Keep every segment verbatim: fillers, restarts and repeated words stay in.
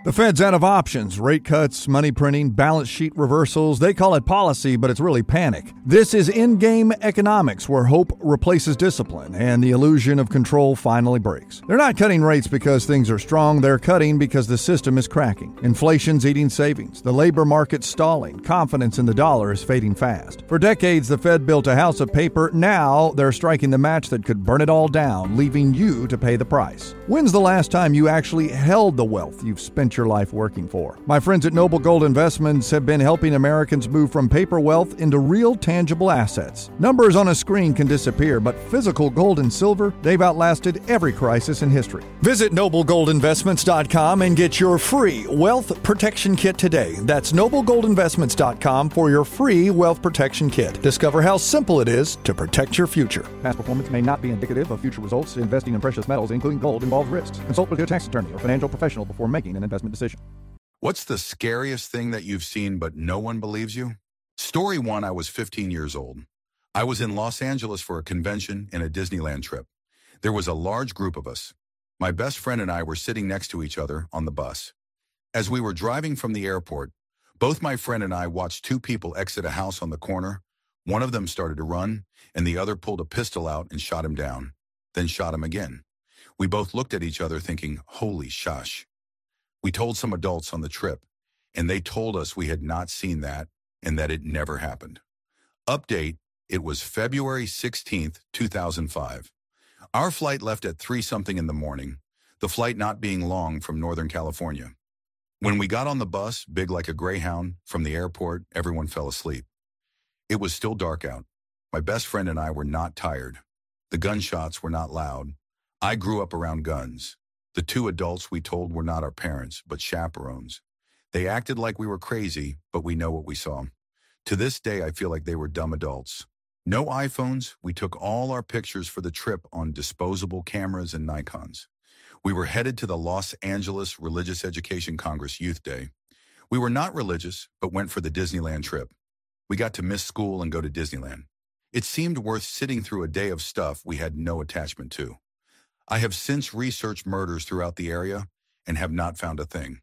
The Fed's out of options. Rate cuts, money printing, balance sheet reversals. They call it policy, but it's really panic. This is in-game economics, where hope replaces discipline and the illusion of control finally breaks. They're not cutting rates because things are strong. They're cutting because the system is cracking. Inflation's eating savings. The labor market's stalling. Confidence in the dollar is fading fast. For decades, the Fed built a house of paper. Now they're striking the match that could burn it all down, leaving you to pay the price. When's the last time you actually held the wealth you've spent your life working for? My friends at Noble Gold Investments have been helping Americans move from paper wealth into real tangible assets. Numbers on a screen can disappear, but physical gold and silver, they've outlasted every crisis in history. Visit noble gold investments dot com and get your free wealth protection kit today. That's noble gold investments dot com for your free wealth protection kit. Discover how simple it is to protect your future. Past performance may not be indicative of future results. Investing in precious metals, including gold, involves risks. Consult with your tax attorney or financial professional before making an investment decision. What's the scariest thing that you've seen but no one believes you? Story one, I was fifteen years old. I was in Los Angeles for a convention and a Disneyland trip. There was a large group of us. My best friend and I were sitting next to each other on the bus. As we were driving from the airport, both my friend and I watched two people exit a house on the corner. One of them started to run, and the other pulled a pistol out and shot him down, then shot him again. We both looked at each other thinking, holy shush. We told some adults on the trip, and they told us we had not seen that and that it never happened. Update, it was February sixteenth, two thousand five. Our flight left at three something in the morning, the flight not being long from Northern California. When we got on the bus, big like a Greyhound, from the airport, everyone fell asleep. It was still dark out. My best friend and I were not tired. The gunshots were not loud. I grew up around guns. The two adults we told were not our parents, but chaperones. They acted like we were crazy, but we know what we saw. To this day, I feel like they were dumb adults. No iPhones, we took all our pictures for the trip on disposable cameras and Nikons. We were headed to the Los Angeles Religious Education Congress Youth Day. We were not religious, but went for the Disneyland trip. We got to miss school and go to Disneyland. It seemed worth sitting through a day of stuff we had no attachment to. I have since researched murders throughout the area and have not found a thing.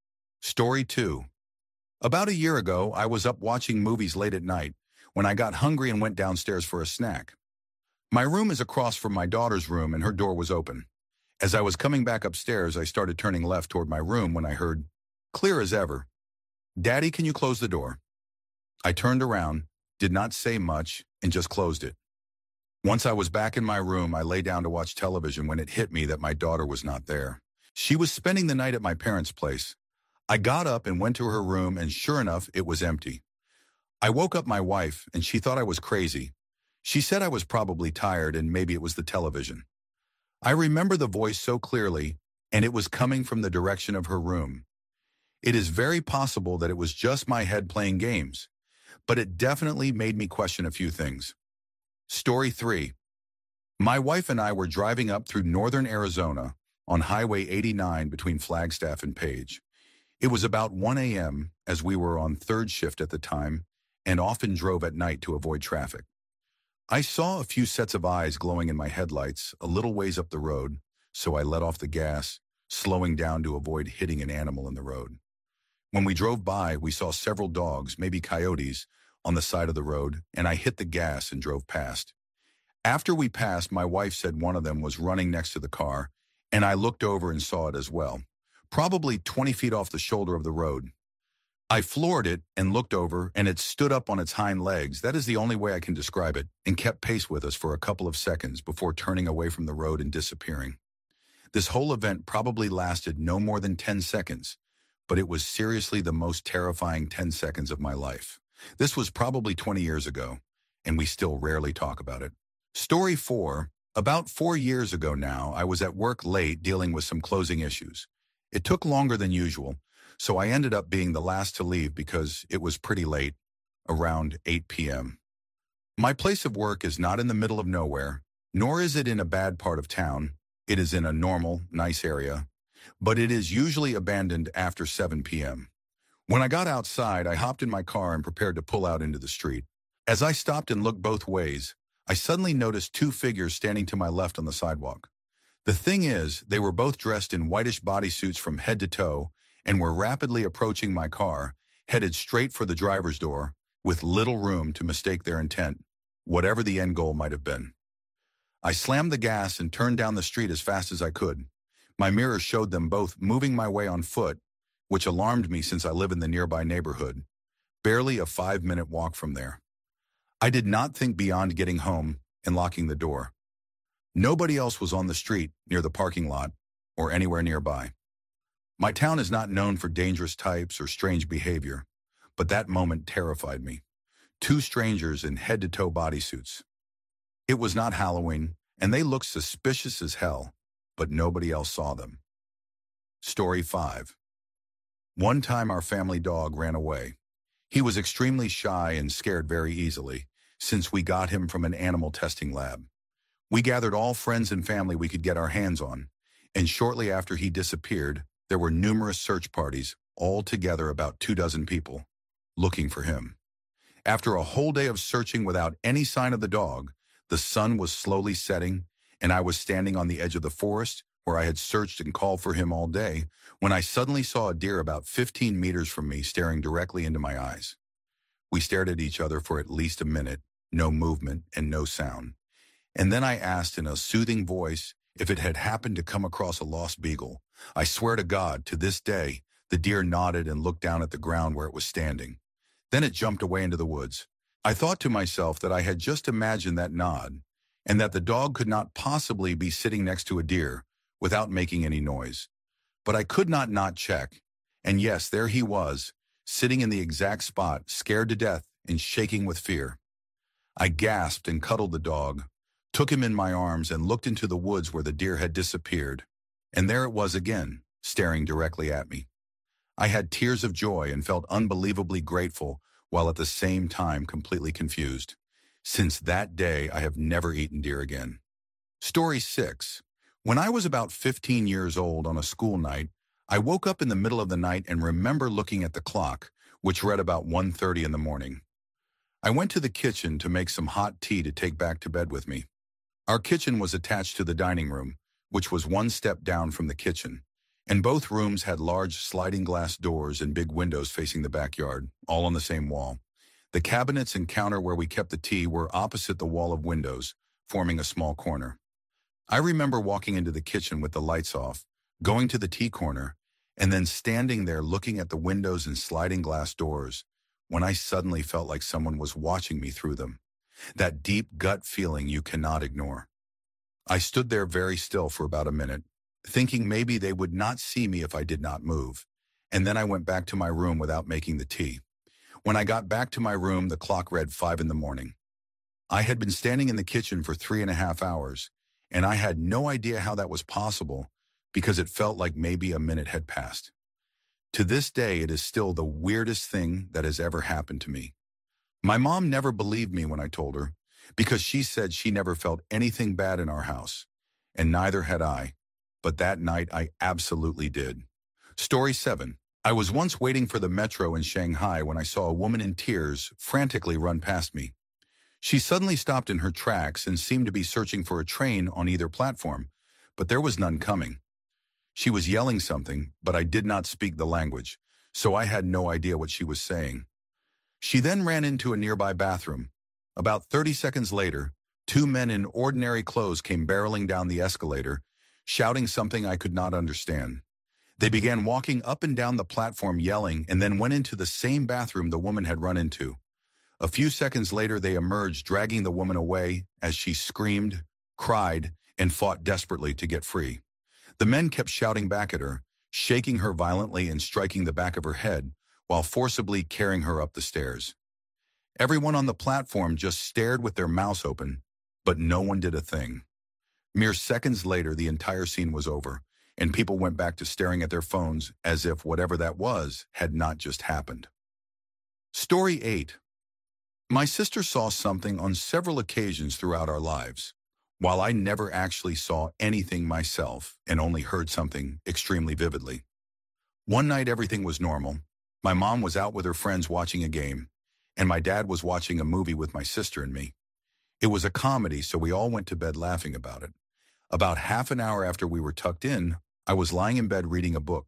Story two. About a year ago, I was up watching movies late at night when I got hungry and went downstairs for a snack. My room is across from my daughter's room and her door was open. As I was coming back upstairs, I started turning left toward my room when I heard, clear as ever, "Daddy, can you close the door?" I turned around, did not say much, and just closed it. Once I was back in my room, I lay down to watch television when it hit me that my daughter was not there. She was spending the night at my parents' place. I got up and went to her room, and sure enough, it was empty. I woke up my wife, and she thought I was crazy. She said I was probably tired, and maybe it was the television. I remember the voice so clearly, and it was coming from the direction of her room. It is very possible that it was just my head playing games, but it definitely made me question a few things. Story three. My wife and I were driving up through northern Arizona on Highway eighty-nine between Flagstaff and Page. It was about one a m as we were on third shift at the time and often drove at night to avoid traffic. I saw a few sets of eyes glowing in my headlights a little ways up the road, so I let off the gas, slowing down to avoid hitting an animal in the road. When we drove by, we saw several dogs, maybe coyotes, on the side of the road, and I hit the gas and drove past. After we passed, my wife said one of them was running next to the car, and I looked over and saw it as well, probably twenty feet off the shoulder of the road. I floored it and looked over, and it stood up on its hind legs, that is the only way I can describe it, and kept pace with us for a couple of seconds before turning away from the road and disappearing. This whole event probably lasted no more than ten seconds, but it was seriously the most terrifying ten seconds of my life. This was probably twenty years ago, and we still rarely talk about it. Story four. About four years ago now, I was at work late dealing with some closing issues. It took longer than usual, so I ended up being the last to leave because it was pretty late, around eight p m My place of work is not in the middle of nowhere, nor is it in a bad part of town. It is in a normal, nice area, but it is usually abandoned after seven p m When I got outside, I hopped in my car and prepared to pull out into the street. As I stopped and looked both ways, I suddenly noticed two figures standing to my left on the sidewalk. The thing is, they were both dressed in whitish bodysuits from head to toe, and were rapidly approaching my car, headed straight for the driver's door, with little room to mistake their intent, whatever the end goal might have been. I slammed the gas and turned down the street as fast as I could. My mirror showed them both moving my way on foot, which alarmed me since I live in the nearby neighborhood, barely a five-minute walk from there. I did not think beyond getting home and locking the door. Nobody else was on the street, near the parking lot, or anywhere nearby. My town is not known for dangerous types or strange behavior, but that moment terrified me. Two strangers in head-to-toe bodysuits. It was not Halloween, and they looked suspicious as hell, but nobody else saw them. Story five. One time our family dog ran away. He was extremely shy and scared very easily, since we got him from an animal testing lab. We gathered all friends and family we could get our hands on, and shortly after he disappeared, there were numerous search parties, all together about two dozen people, looking for him. After a whole day of searching without any sign of the dog, the sun was slowly setting, and I was standing on the edge of the forest where I had searched and called for him all day, when I suddenly saw a deer about fifteen meters from me staring directly into my eyes. We stared at each other for at least a minute, no movement and no sound. And then I asked in a soothing voice if it had happened to come across a lost beagle. I swear to God, to this day, the deer nodded and looked down at the ground where it was standing. Then it jumped away into the woods. I thought to myself that I had just imagined that nod, and that the dog could not possibly be sitting next to a deer without making any noise. But I could not not check, and yes, there he was, sitting in the exact spot, scared to death and shaking with fear. I gasped and cuddled the dog, took him in my arms and looked into the woods where the deer had disappeared, and there it was again, staring directly at me. I had tears of joy and felt unbelievably grateful, while at the same time completely confused. Since that day, I have never eaten deer again. Story six. When I was about fifteen years old on a school night, I woke up in the middle of the night and remember looking at the clock, which read about one thirty in the morning. I went to the kitchen to make some hot tea to take back to bed with me. Our kitchen was attached to the dining room, which was one step down from the kitchen, and both rooms had large sliding glass doors and big windows facing the backyard, all on the same wall. The cabinets and counter where we kept the tea were opposite the wall of windows, forming a small corner. I remember walking into the kitchen with the lights off, going to the tea corner, and then standing there looking at the windows and sliding glass doors, when I suddenly felt like someone was watching me through them. That deep gut feeling you cannot ignore. I stood there very still for about a minute, thinking maybe they would not see me if I did not move, and then I went back to my room without making the tea. When I got back to my room, the clock read five in the morning. I had been standing in the kitchen for three and a half hours, and I had no idea how that was possible because it felt like maybe a minute had passed. To this day, it is still the weirdest thing that has ever happened to me. My mom never believed me when I told her, because she said she never felt anything bad in our house, and neither had I. But that night, I absolutely did. Story seven. I was once waiting for the metro in Shanghai when I saw a woman in tears frantically run past me. She suddenly stopped in her tracks and seemed to be searching for a train on either platform, but there was none coming. She was yelling something, but I did not speak the language, so I had no idea what she was saying. She then ran into a nearby bathroom. About thirty seconds later, two men in ordinary clothes came barreling down the escalator, shouting something I could not understand. They began walking up and down the platform yelling and then went into the same bathroom the woman had run into. A few seconds later, they emerged, dragging the woman away as she screamed, cried, and fought desperately to get free. The men kept shouting back at her, shaking her violently and striking the back of her head, while forcibly carrying her up the stairs. Everyone on the platform just stared with their mouths open, but no one did a thing. Mere seconds later, the entire scene was over, and people went back to staring at their phones as if whatever that was had not just happened. Story eight. My sister saw something on several occasions throughout our lives, while I never actually saw anything myself and only heard something extremely vividly. One night, everything was normal. My mom was out with her friends watching a game, and my dad was watching a movie with my sister and me. It was a comedy, so we all went to bed laughing about it. About half an hour after we were tucked in, I was lying in bed reading a book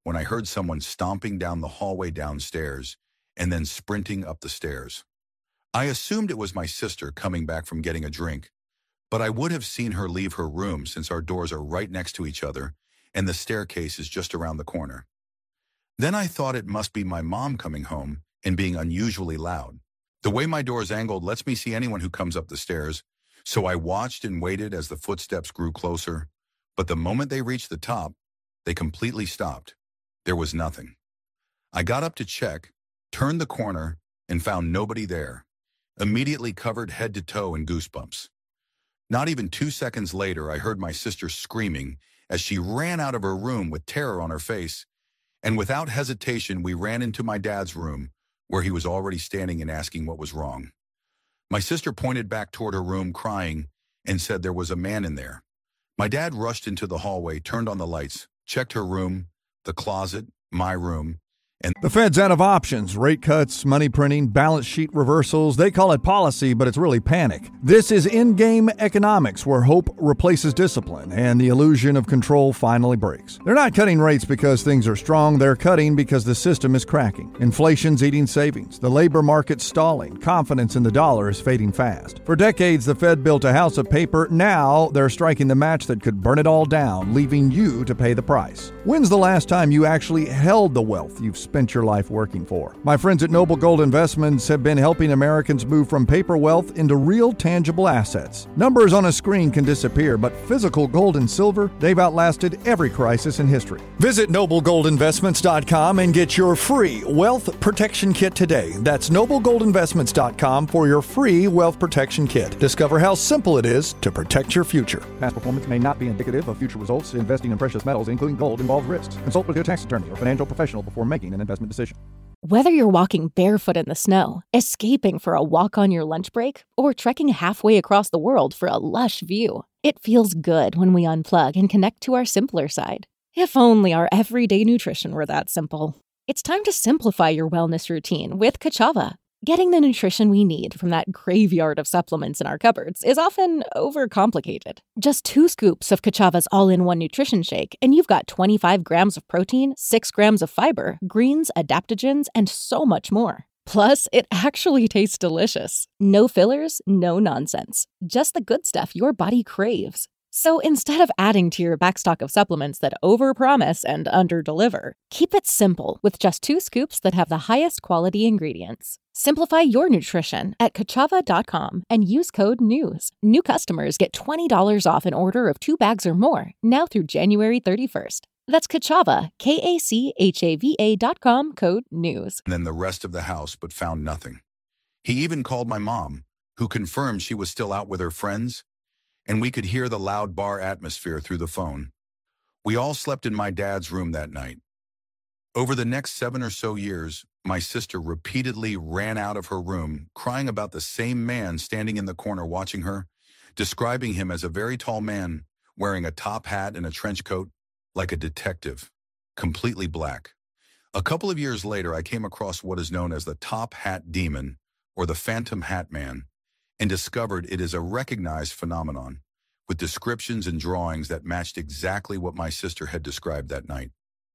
when I heard someone stomping down the hallway downstairs and then sprinting up the stairs. I assumed it was my sister coming back from getting a drink, but I would have seen her leave her room since our doors are right next to each other and the staircase is just around the corner. Then I thought it must be my mom coming home and being unusually loud. The way my door's angled lets me see anyone who comes up the stairs, so I watched and waited as the footsteps grew closer, but the moment they reached the top, they completely stopped. There was nothing. I got up to check, turned the corner, and found nobody there, immediately covered head to toe in goosebumps. Not even two seconds later, I heard my sister screaming as she ran out of her room with terror on her face, and without hesitation, we ran into my dad's room, where he was already standing and asking what was wrong. My sister pointed back toward her room, crying, and said there was a man in there. My dad rushed into the hallway, turned on the lights, checked her room, the closet, my room, and The Fed's out of options, rate cuts, money printing, balance sheet reversals. They call it policy, but it's really panic. This is in-game economics, where hope replaces discipline and the illusion of control finally breaks. They're not cutting rates because things are strong. They're cutting because the system is cracking. Inflation's eating savings. The labor market's stalling. Confidence in the dollar is fading fast. For decades, the Fed built a house of paper. Now they're striking the match that could burn it all down, leaving you to pay the price. When's the last time you actually held the wealth you've spent your life working for? My friends at Noble Gold Investments have been helping Americans move from paper wealth into real tangible assets. Numbers on a screen can disappear, but physical gold and silver, they've outlasted every crisis in history. Visit noble gold investments dot com and get your free wealth protection kit today. That's noble gold investments dot com for your free wealth protection kit. Discover how simple it is to protect your future. Past performance may not be indicative of future results. Investing in precious metals, including gold, involves risks. Consult with your tax attorney or financial professional before making an investment decision. Whether you're walking barefoot in the snow, escaping for a walk on your lunch break, or trekking halfway across the world for a lush view, it feels good when we unplug and connect to our simpler side. If only our everyday nutrition were that simple. It's time to simplify your wellness routine with Kachava. Getting the nutrition we need from that graveyard of supplements in our cupboards is often overcomplicated. Just two scoops of Kachava's all-in-one nutrition shake, and you've got twenty-five grams of protein, six grams of fiber, greens, adaptogens, and so much more. Plus, it actually tastes delicious. No fillers, no nonsense. Just the good stuff your body craves. So instead of adding to your backstock of supplements that overpromise and underdeliver, keep it simple with just two scoops that have the highest quality ingredients. Simplify your nutrition at kachava dot com and use code NEWS. New customers get twenty dollars off an order of two bags or more, now through January thirty-first. That's Kachava, K A C H A V A dot com, code NEWS. then the rest of the house, but found nothing. He even called my mom, who confirmed she was still out with her friends, and we could hear the loud bar atmosphere through the phone. We all slept in my dad's room that night. Over the next seven or so years, my sister repeatedly ran out of her room, crying about the same man standing in the corner watching her, describing him as a very tall man, wearing a top hat and a trench coat, like a detective, completely black. A couple of years later, I came across what is known as the Top Hat Demon, or the Phantom Hat Man, and discovered it is a recognized phenomenon, with descriptions and drawings that matched exactly what my sister had described that night.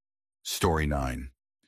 Story nine.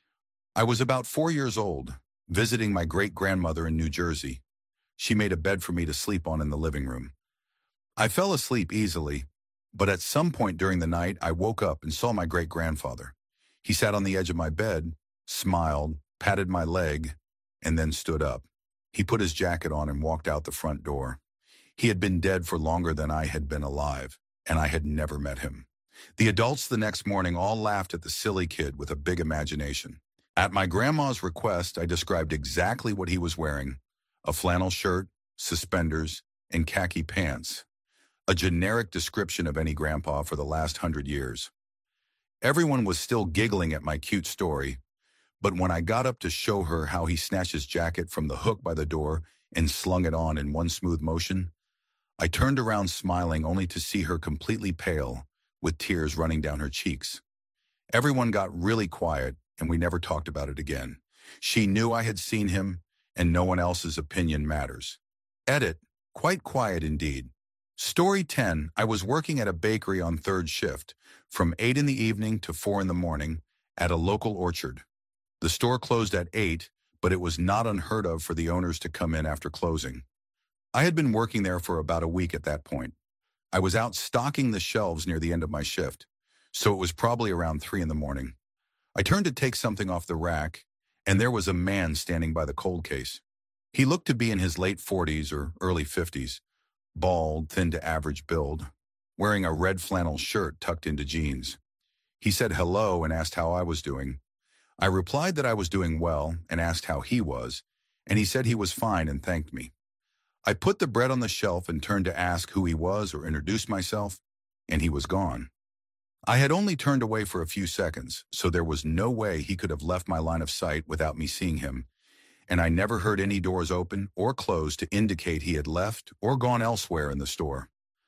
I was about four years old, visiting my great-grandmother in New Jersey. She made a bed for me to sleep on in the living room. I fell asleep easily, but at some point during the night, I woke up and saw my great-grandfather. He sat on the edge of my bed, smiled, patted my leg, and then stood up. He put his jacket on and walked out the front door. He had been dead for longer than I had been alive, and I had never met him. The adults the next morning all laughed at the silly kid with a big imagination. At my grandma's request, I described exactly what he was wearing: a flannel shirt, suspenders, and khaki pants. A generic description of any grandpa for the last hundred years. Everyone was still giggling at my cute story, but when I got up to show her how he snatched his jacket from the hook by the door and slung it on in one smooth motion, I turned around smiling only to see her completely pale, with tears running down her cheeks. Everyone got really quiet, and we never talked about it again. She knew I had seen him, and no one else's opinion matters. Edit, quite quiet indeed. Story ten. I was working at a bakery on third shift, from eight in the evening to four in the morning, at a local orchard. The store closed at eight, but it was not unheard of for the owners to come in after closing. I had been working there for about a week at that point. I was out stocking the shelves near the end of my shift, so it was probably around three in the morning. I turned to take something off the rack, and there was a man standing by the cold case. He looked to be in his late forties or early fifties, bald, thin to average build, wearing a red flannel shirt tucked into jeans. He said hello and asked how I was doing. I replied that I was doing well and asked how he was, and he said he was fine and thanked me. I put the bread on the shelf and turned to ask who he was or introduce myself, and he was gone. I had only turned away for a few seconds, so there was no way he could have left my line of sight without me seeing him, and I never heard any doors open or close to indicate he had left or gone elsewhere in the store.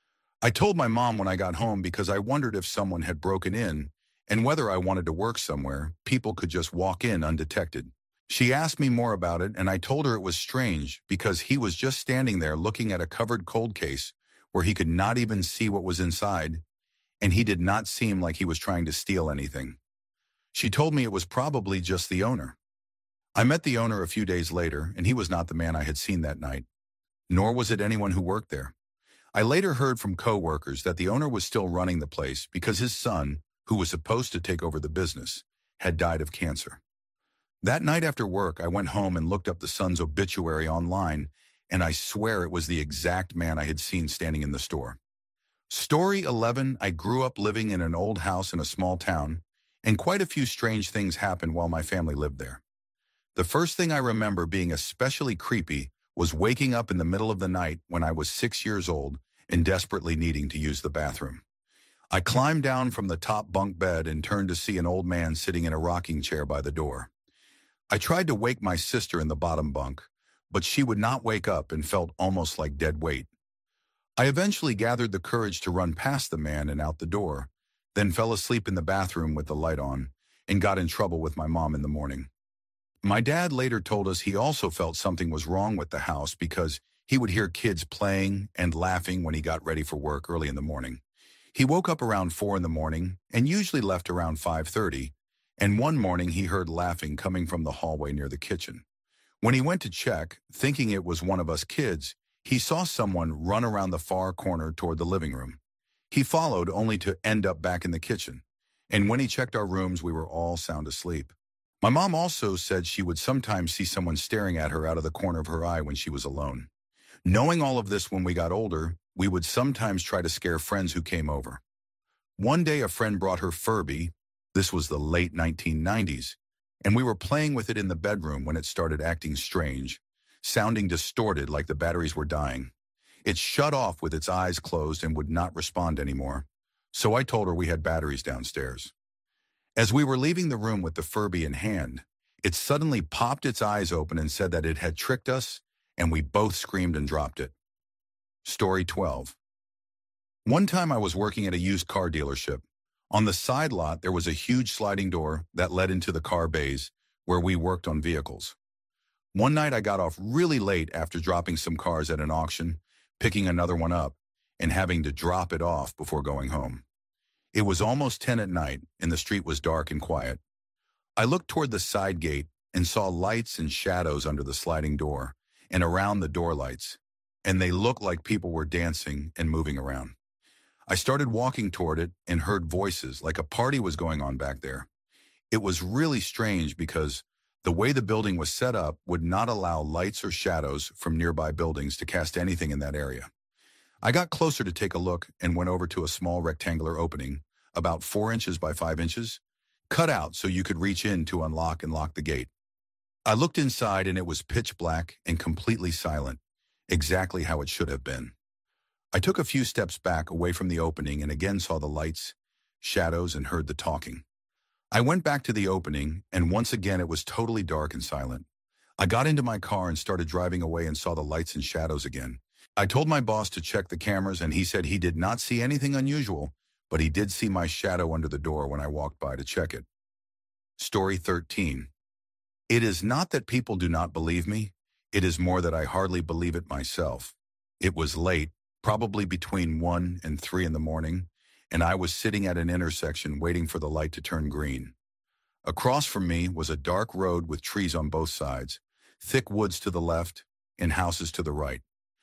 I told my mom when I got home because I wondered if someone had broken in and whether I wanted to work somewhere people could just walk in undetected. She asked me more about it, and I told her it was strange because he was just standing there looking at a covered cold case where he could not even see what was inside, and he did not seem like he was trying to steal anything. She told me it was probably just the owner. I met the owner a few days later, and he was not the man I had seen that night, nor was it anyone who worked there. I later heard from co-workers that the owner was still running the place because his son, who was supposed to take over the business, had died of cancer. That night after work, I went home and looked up the son's obituary online, and I swear it was the exact man I had seen standing in the store. Story eleven, I grew up living in an old house in a small town, and quite a few strange things happened while my family lived there. The first thing I remember being especially creepy was waking up in the middle of the night when I was six years old and desperately needing to use the bathroom. I climbed down from the top bunk bed and turned to see an old man sitting in a rocking chair by the door. I tried to wake my sister in the bottom bunk, but she would not wake up and felt almost like dead weight. I eventually gathered the courage to run past the man and out the door, then fell asleep in the bathroom with the light on and got in trouble with my mom in the morning. My dad later told us he also felt something was wrong with the house because he would hear kids playing and laughing when he got ready for work early in the morning. He woke up around four in the morning and usually left around five thirty, and one morning he heard laughing coming from the hallway near the kitchen. When he went to check, thinking it was one of us kids, he saw someone run around the far corner toward the living room. He followed only to end up back in the kitchen, and when he checked our rooms, we were all sound asleep. My mom also said she would sometimes see someone staring at her out of the corner of her eye when she was alone. Knowing all of this when we got older, we would sometimes try to scare friends who came over. One day a friend brought her Furby, this was the late nineteen nineties, and we were playing with it in the bedroom when it started acting strange, sounding distorted like the batteries were dying. It shut off with its eyes closed and would not respond anymore, so I told her we had batteries downstairs. As we were leaving the room with the Furby in hand, it suddenly popped its eyes open and said that it had tricked us, and we both screamed and dropped it. Story twelve. One time I was working at a used car dealership. On the side lot, there was a huge sliding door that led into the car bays where we worked on vehicles. One night I got off really late after dropping some cars at an auction, picking another one up, and having to drop it off before going home. It was almost ten at night, and the street was dark and quiet. I looked toward the side gate and saw lights and shadows under the sliding door and around the door lights, and they looked like people were dancing and moving around. I started walking toward it and heard voices like a party was going on back there. It was really strange because the way the building was set up would not allow lights or shadows from nearby buildings to cast anything in that area. I got closer to take a look and went over to a small rectangular opening, about four inches by five inches, cut out so you could reach in to unlock and lock the gate. I looked inside and it was pitch black and completely silent, exactly how it should have been. I took a few steps back away from the opening and again saw the lights, shadows, and heard the talking. I went back to the opening, and once again it was totally dark and silent. I got into my car and started driving away and saw the lights and shadows again. I told my boss to check the cameras, and he said he did not see anything unusual, but he did see my shadow under the door when I walked by to check it. Story thirteen. It is not that people do not believe me. It is more that I hardly believe it myself. It was late, probably between one and three in the morning, and I was sitting at an intersection waiting for the light to turn green. Across from me was a dark road with trees on both sides, thick woods to the left, and houses to the right.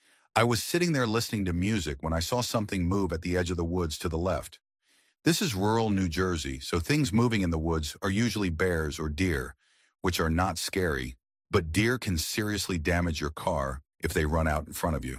I was sitting there listening to music when I saw something move at the edge of the woods to the left. This is rural New Jersey, so things moving in the woods are usually bears or deer, which are not scary, but deer can seriously damage your car if they run out in front of you.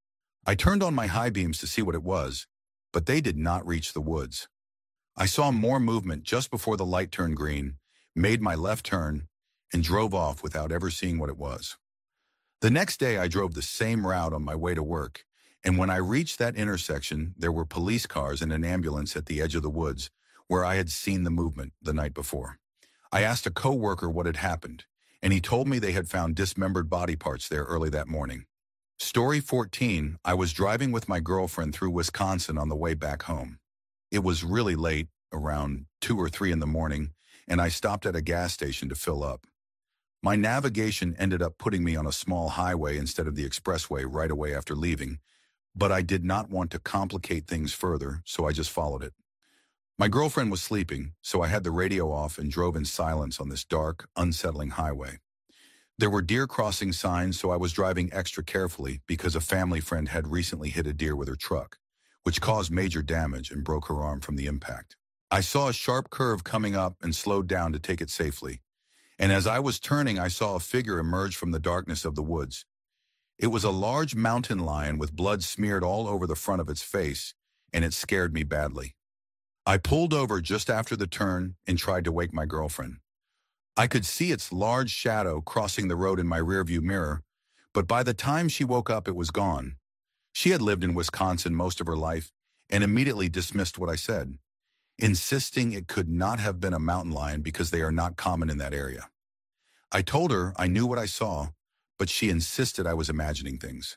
I turned on my high beams to see what it was, but they did not reach the woods. I saw more movement just before the light turned green, made my left turn, and drove off without ever seeing what it was. The next day, I drove the same route on my way to work, and when I reached that intersection, there were police cars and an ambulance at the edge of the woods where I had seen the movement the night before. I asked a co-worker what had happened, and he told me they had found dismembered body parts there early that morning. Story fourteen, I was driving with my girlfriend through Wisconsin on the way back home. It was really late, around two or three in the morning, and I stopped at a gas station to fill up. My navigation ended up putting me on a small highway instead of the expressway right away after leaving, but I did not want to complicate things further, so I just followed it. My girlfriend was sleeping, so I had the radio off and drove in silence on this dark, unsettling highway. There were deer crossing signs, so I was driving extra carefully because a family friend had recently hit a deer with her truck, which caused major damage and broke her arm from the impact. I saw a sharp curve coming up and slowed down to take it safely. And as I was turning, I saw a figure emerge from the darkness of the woods. It was a large mountain lion with blood smeared all over the front of its face, and it scared me badly. I pulled over just after the turn and tried to wake my girlfriend. I could see its large shadow crossing the road in my rearview mirror, but by the time she woke up, it was gone. She had lived in Wisconsin most of her life and immediately dismissed what I said, insisting it could not have been a mountain lion because they are not common in that area. I told her I knew what I saw, but she insisted I was imagining things.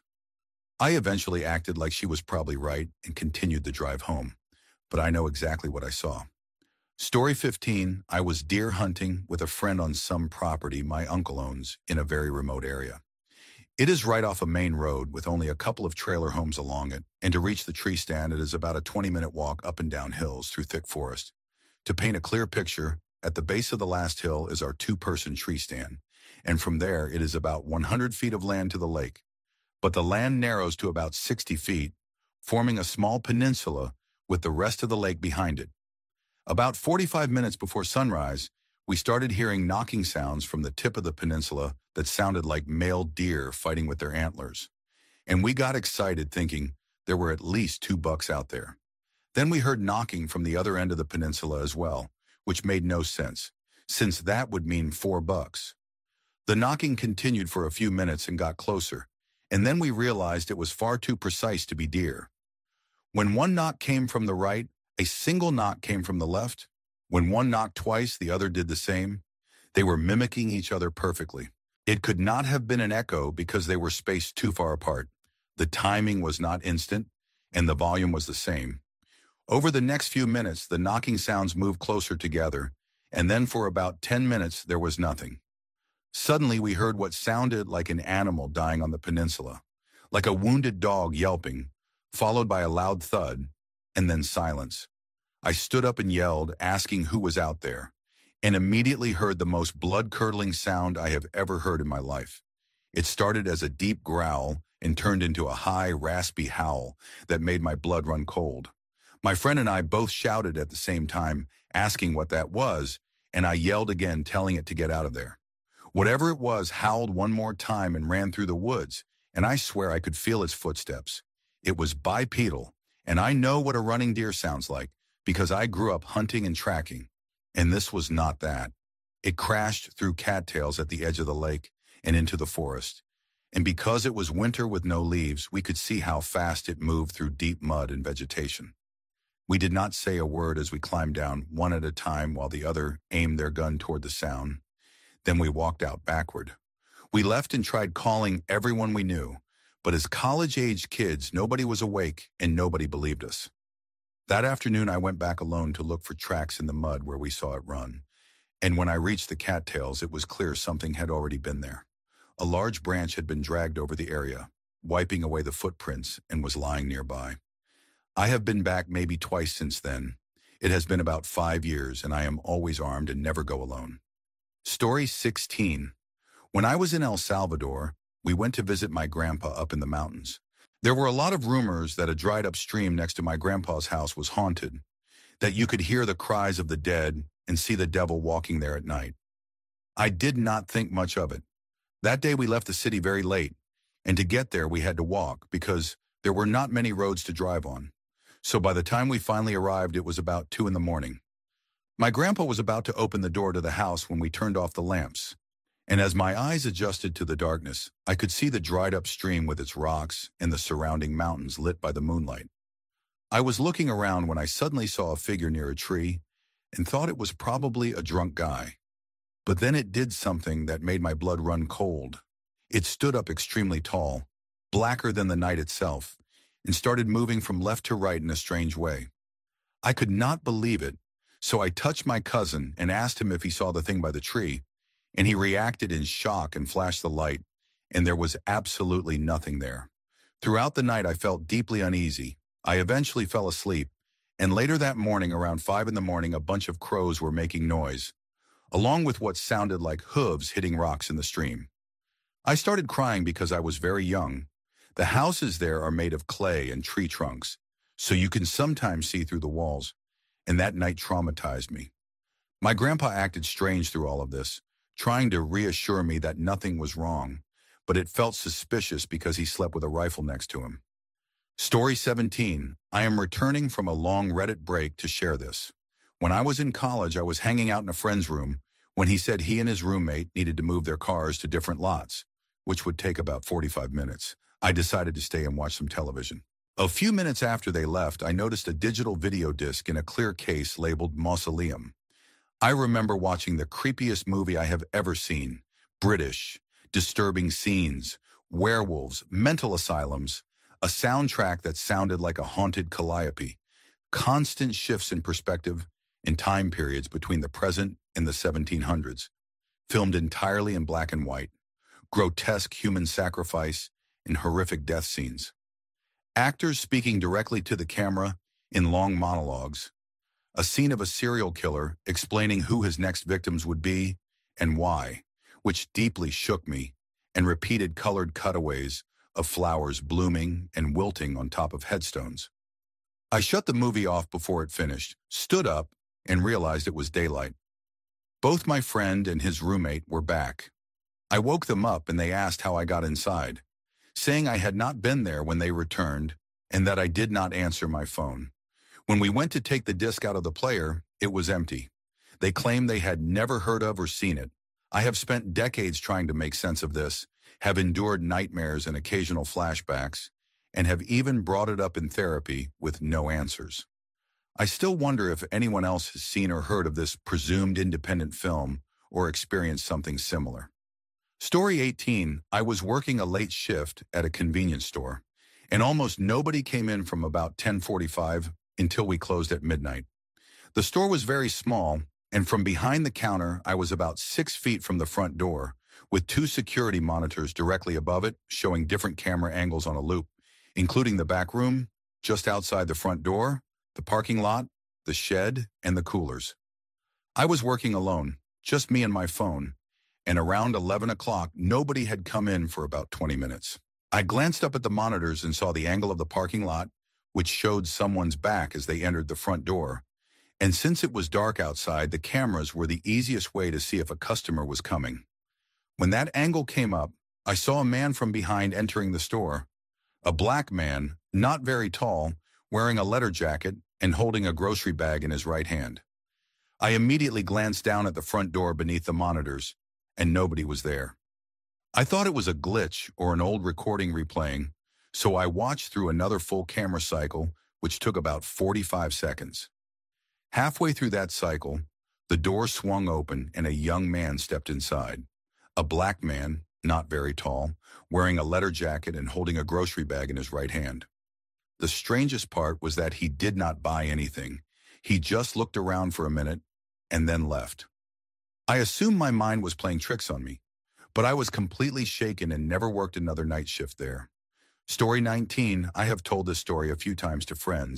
I eventually acted like she was probably right and continued the drive home, but I know exactly what I saw. Story fifteen, I was deer hunting with a friend on some property my uncle owns in a very remote area. It is right off a main road with only a couple of trailer homes along it, and to reach the tree stand, it is about a twenty-minute walk up and down hills through thick forest. To paint a clear picture, at the base of the last hill is our two-person tree stand, and from there it is about one hundred feet of land to the lake. But the land narrows to about sixty feet, forming a small peninsula with the rest of the lake behind it. About forty-five minutes before sunrise, we started hearing knocking sounds from the tip of the peninsula that sounded like male deer fighting with their antlers. And we got excited thinking there were at least two bucks out there. Then we heard knocking from the other end of the peninsula as well, which made no sense, since that would mean four bucks. The knocking continued for a few minutes and got closer, and then we realized it was far too precise to be deer. When one knock came from the right, a single knock came from the left. When one knocked twice, the other did the same. They were mimicking each other perfectly. It could not have been an echo because they were spaced too far apart. The timing was not instant, and the volume was the same. Over the next few minutes, the knocking sounds moved closer together, and then for about ten minutes, there was nothing. Suddenly, we heard what sounded like an animal dying on the peninsula, like a wounded dog yelping, followed by a loud thud, and then silence. I stood up and yelled, asking who was out there, and immediately heard the most blood-curdling sound I have ever heard in my life. It started as a deep growl and turned into a high, raspy howl that made my blood run cold. My friend and I both shouted at the same time, asking what that was, and I yelled again, telling it to get out of there. Whatever it was howled one more time and ran through the woods, and I swear I could feel its footsteps. It was bipedal, and I know what a running deer sounds like because I grew up hunting and tracking, and this was not that. It crashed through cattails at the edge of the lake and into the forest, and because it was winter with no leaves, we could see how fast it moved through deep mud and vegetation. We did not say a word as we climbed down one at a time while the other aimed their gun toward the sound. Then we walked out backward. We left and tried calling everyone we knew, but as college-age kids, nobody was awake and nobody believed us. That afternoon, I went back alone to look for tracks in the mud where we saw it run, and when I reached the cattails, it was clear something had already been there. A large branch had been dragged over the area, wiping away the footprints, and was lying nearby. I have been back maybe twice since then, It has been about five years, and I am always armed and never go alone. Story sixteen. When I was in El Salvador, we went to visit my grandpa up in the mountains. There were a lot of rumors that a dried-up stream next to my grandpa's house was haunted, that you could hear the cries of the dead and see the devil walking there at night. I did not think much of it. That day we left the city very late, and to get there we had to walk because there were not many roads to drive on. So by the time we finally arrived, it was about two in the morning. My grandpa was about to open the door to the house when we turned off the lamps, and as my eyes adjusted to the darkness, I could see the dried-up stream with its rocks and the surrounding mountains lit by the moonlight. I was looking around when I suddenly saw a figure near a tree and thought it was probably a drunk guy. But then it did something that made my blood run cold. It stood up extremely tall, blacker than the night itself, and started moving from left to right in a strange way. I could not believe it, so I touched my cousin and asked him if he saw the thing by the tree, and he reacted in shock and flashed the light, and there was absolutely nothing there. Throughout the night, I felt deeply uneasy. I eventually fell asleep, and later that morning, around five in the morning, a bunch of crows were making noise, along with what sounded like hooves hitting rocks in the stream. I started crying because I was very young. The houses there are made of clay and tree trunks, so you can sometimes see through the walls, and that night traumatized me. My grandpa acted strange through all of this, trying to reassure me that nothing was wrong, but it felt suspicious because he slept with a rifle next to him. Story seventeen. I am returning from a long Reddit break to share this. When I was in college, I was hanging out in a friend's room when he said he and his roommate needed to move their cars to different lots, which would take about forty-five minutes. I decided to stay and watch some television. A few minutes after they left, I noticed a digital video disc in a clear case labeled Mausoleum. I remember watching the creepiest movie I have ever seen. British, disturbing scenes, werewolves, mental asylums, a soundtrack that sounded like a haunted calliope, constant shifts in perspective in time periods between the present and the seventeen hundreds, filmed entirely in black and white, grotesque human sacrifice, and horrific death scenes. Actors speaking directly to the camera in long monologues, a scene of a serial killer explaining who his next victims would be and why, which deeply shook me, and repeated colored cutaways of flowers blooming and wilting on top of headstones. I shut the movie off before it finished, stood up, and realized it was daylight. Both my friend and his roommate were back. I woke them up and they asked how I got inside, saying I had not been there when they returned and that I did not answer my phone. When we went to take the disc out of the player, it was empty. They claimed they had never heard of or seen it. I have spent decades trying to make sense of this, have endured nightmares and occasional flashbacks, and have even brought it up in therapy with no answers. I still wonder if anyone else has seen or heard of this presumed independent film or experienced something similar. Story eighteen. I was working a late shift at a convenience store, and almost nobody came in from about ten forty-five until we closed at midnight. The store was very small, and from behind the counter, I was about six feet from the front door, with two security monitors directly above it showing different camera angles on a loop, including the back room, just outside the front door, the parking lot, the shed, and the coolers. I was working alone, just me and my phone, and around eleven o'clock, nobody had come in for about twenty minutes. I glanced up at the monitors and saw the angle of the parking lot, which showed someone's back as they entered the front door. And since it was dark outside, the cameras were the easiest way to see if a customer was coming. When that angle came up, I saw a man from behind entering the store. A black man, not very tall, wearing a leather jacket and holding a grocery bag in his right hand. I immediately glanced down at the front door beneath the monitors, and nobody was there. I thought it was a glitch or an old recording replaying, so I watched through another full camera cycle, which took about forty-five seconds. Halfway through that cycle, the door swung open and a young man stepped inside. A black man, not very tall, wearing a leather jacket and holding a grocery bag in his right hand. The strangest part was that he did not buy anything. He just looked around for a minute and then left. I assumed my mind was playing tricks on me, but I was completely shaken and never worked another night shift there. Story nineteen. I have told this story a few times to friends,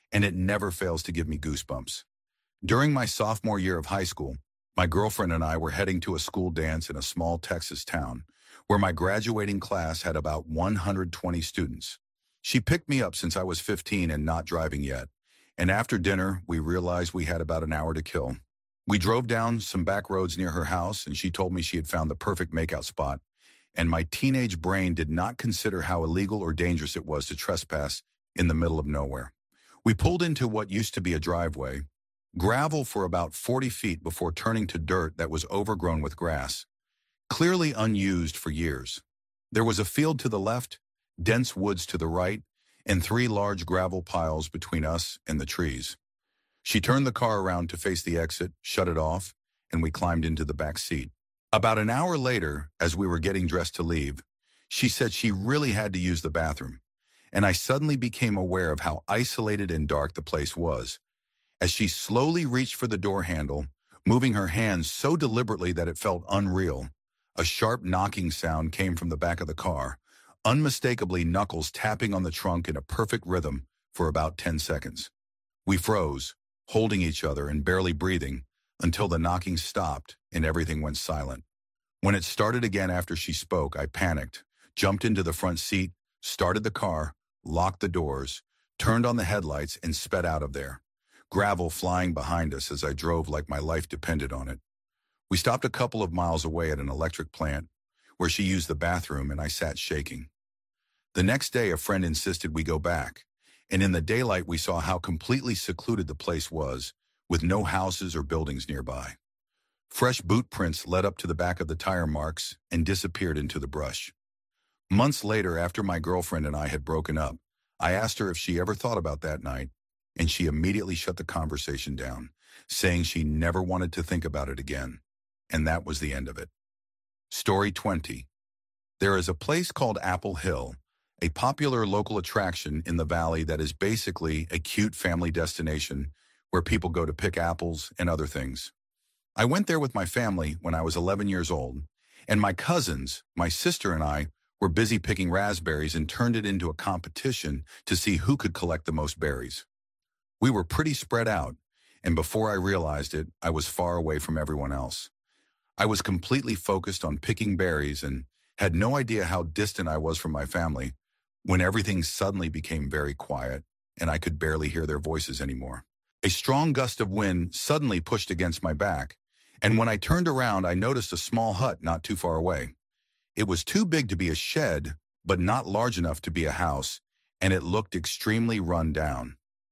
and it never fails to give me goosebumps. During my sophomore year of high school, my girlfriend and I were heading to a school dance in a small Texas town where my graduating class had about one hundred twenty students. She picked me up since I was fifteen and not driving yet, and after dinner, we realized we had about an hour to kill. We drove down some back roads near her house, and she told me she had found the perfect makeout spot, and my teenage brain did not consider how illegal or dangerous it was to trespass in the middle of nowhere. We pulled into what used to be a driveway, gravel for about forty feet before turning to dirt that was overgrown with grass, clearly unused for years. There was a field to the left, dense woods to the right, and three large gravel piles between us and the trees. She turned the car around to face the exit, shut it off, and we climbed into the back seat. About an hour later, as we were getting dressed to leave, she said she really had to use the bathroom, and I suddenly became aware of how isolated and dark the place was. As she slowly reached for the door handle, moving her hands so deliberately that it felt unreal, a sharp knocking sound came from the back of the car, unmistakably knuckles tapping on the trunk in a perfect rhythm for about ten seconds. We froze, holding each other and barely breathing, until the knocking stopped and everything went silent. When it started again after she spoke, I panicked, jumped into the front seat, started the car, locked the doors, turned on the headlights, and sped out of there, gravel flying behind us as I drove like my life depended on it. We stopped a couple of miles away at an electric plant, where she used the bathroom, and I sat shaking. The next day, a friend insisted we go back, and in the daylight we saw how completely secluded the place was, with no houses or buildings nearby. Fresh boot prints led up to the back of the tire marks and disappeared into the brush. Months later, after my girlfriend and I had broken up, I asked her if she ever thought about that night, and she immediately shut the conversation down, saying she never wanted to think about it again. And that was the end of it. Story twenty. There is a place called Apple Hill, a popular local attraction in the valley that is basically a cute family destination where people go to pick apples and other things. I went there with my family when I was eleven years old, and my cousins, my sister and I, were busy picking raspberries and turned it into a competition to see who could collect the most berries. We were pretty spread out, and before I realized it, I was far away from everyone else. I was completely focused on picking berries and had no idea how distant I was from my family when everything suddenly became very quiet and I could barely hear their voices anymore. A strong gust of wind suddenly pushed against my back, and when I turned around, I noticed a small hut not too far away. It was too big to be a shed, but not large enough to be a house, and it looked extremely run down.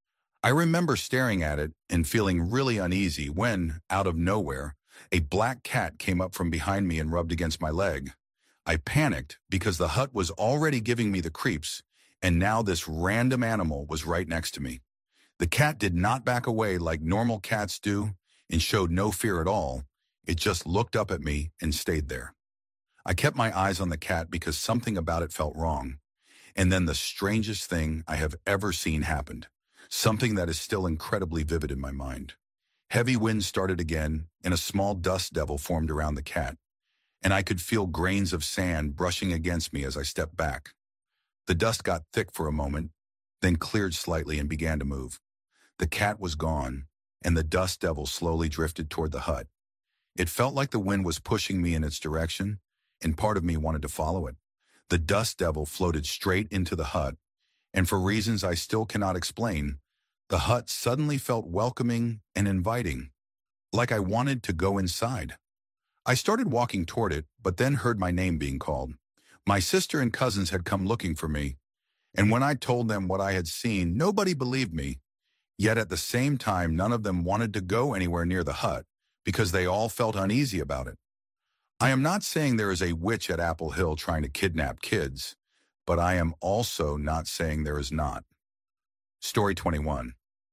I remember staring at it and feeling really uneasy when, out of nowhere, a black cat came up from behind me and rubbed against my leg. I panicked because the hut was already giving me the creeps, and now this random animal was right next to me. The cat did not back away like normal cats do and showed no fear at all. It just looked up at me and stayed there. I kept my eyes on the cat because something about it felt wrong. And then the strangest thing I have ever seen happened, something that is still incredibly vivid in my mind. Heavy wind started again, and a small dust devil formed around the cat, and I could feel grains of sand brushing against me as I stepped back. The dust got thick for a moment, then cleared slightly and began to move. The cat was gone, and the dust devil slowly drifted toward the hut. It felt like the wind was pushing me in its direction, and part of me wanted to follow it. The dust devil floated straight into the hut, and for reasons I still cannot explain, the hut suddenly felt welcoming and inviting, like I wanted to go inside. I started walking toward it, but then heard my name being called. My sister and cousins had come looking for me, and when I told them what I had seen, nobody believed me. Yet at the same time, none of them wanted to go anywhere near the hut because they all felt uneasy about it. I am not saying there is a witch at Apple Hill trying to kidnap kids, but I am also not saying there is not. Story twenty-one.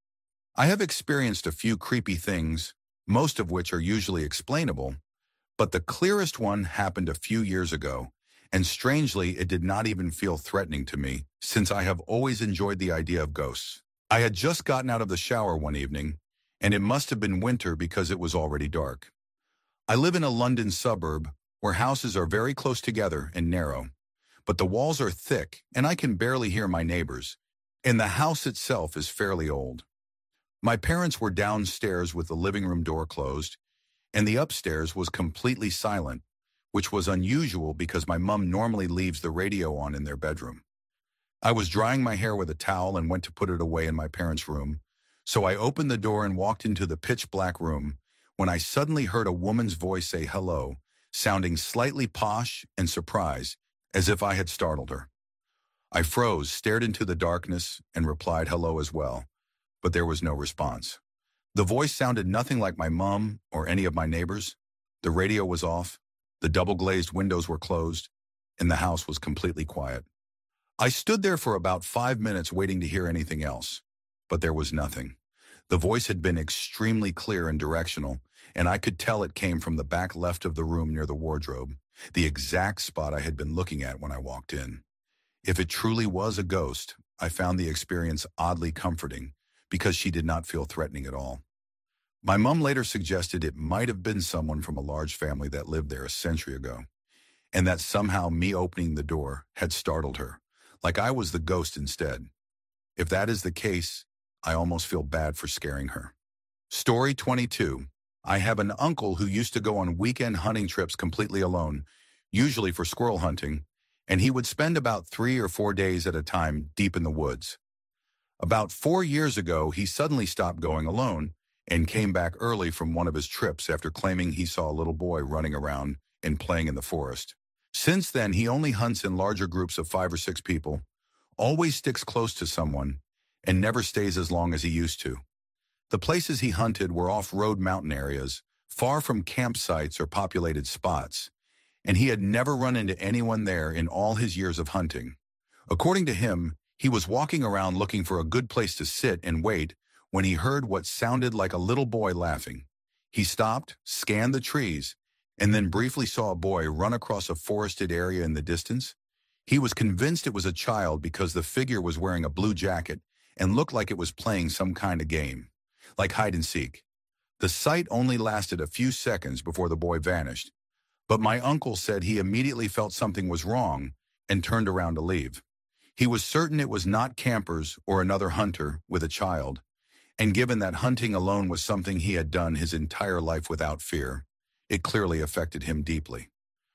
I have experienced a few creepy things, most of which are usually explainable, but the clearest one happened a few years ago, and strangely, it did not even feel threatening to me, since I have always enjoyed the idea of ghosts. I had just gotten out of the shower one evening, and it must have been winter because it was already dark. I live in a London suburb where houses are very close together and narrow, but the walls are thick and I can barely hear my neighbors, And the house itself is fairly old. My parents were downstairs with the living room door closed, and the upstairs was completely silent, which was unusual because my mom normally leaves the radio on in their bedroom. I was drying my hair with a towel and went to put it away in my parents' room, so I opened the door and walked into the pitch-black room when I suddenly heard a woman's voice say hello, sounding slightly posh and surprised, as if I had startled her. I froze, stared into the darkness, and replied hello as well, but there was no response. The voice sounded nothing like my mom or any of my neighbors. The radio was off, the double-glazed windows were closed, and the house was completely quiet. I stood there for about five minutes waiting to hear anything else, but there was nothing. The voice had been extremely clear and directional, and I could tell it came from the back left of the room near the wardrobe, the exact spot I had been looking at when I walked in. If it truly was a ghost, I found the experience oddly comforting because she did not feel threatening at all. My mom later suggested it might have been someone from a large family that lived there a century ago, and that somehow me opening the door had startled her, like I was the ghost instead. If that is the case, I almost feel bad for scaring her. Story twenty-two. I have an uncle who used to go on weekend hunting trips completely alone, usually for squirrel hunting, and he would spend about three or four days at a time deep in the woods. About four years ago, he suddenly stopped going alone and came back early from one of his trips after claiming he saw a little boy running around and playing in the forest. Since then, he only hunts in larger groups of five or six people, always sticks close to someone, and never stays as long as he used to. The places he hunted were off-road mountain areas, far from campsites or populated spots, and he had never run into anyone there in all his years of hunting. According to him, he was walking around looking for a good place to sit and wait when he heard what sounded like a little boy laughing. He stopped, scanned the trees, and then briefly saw a boy run across a forested area in the distance. He was convinced it was a child because the figure was wearing a blue jacket and looked like it was playing some kind of game, like hide and seek. The sight only lasted a few seconds before the boy vanished, but my uncle said he immediately felt something was wrong and turned around to leave. He was certain it was not campers or another hunter with a child, and given that hunting alone was something he had done his entire life without fear, it clearly affected him deeply.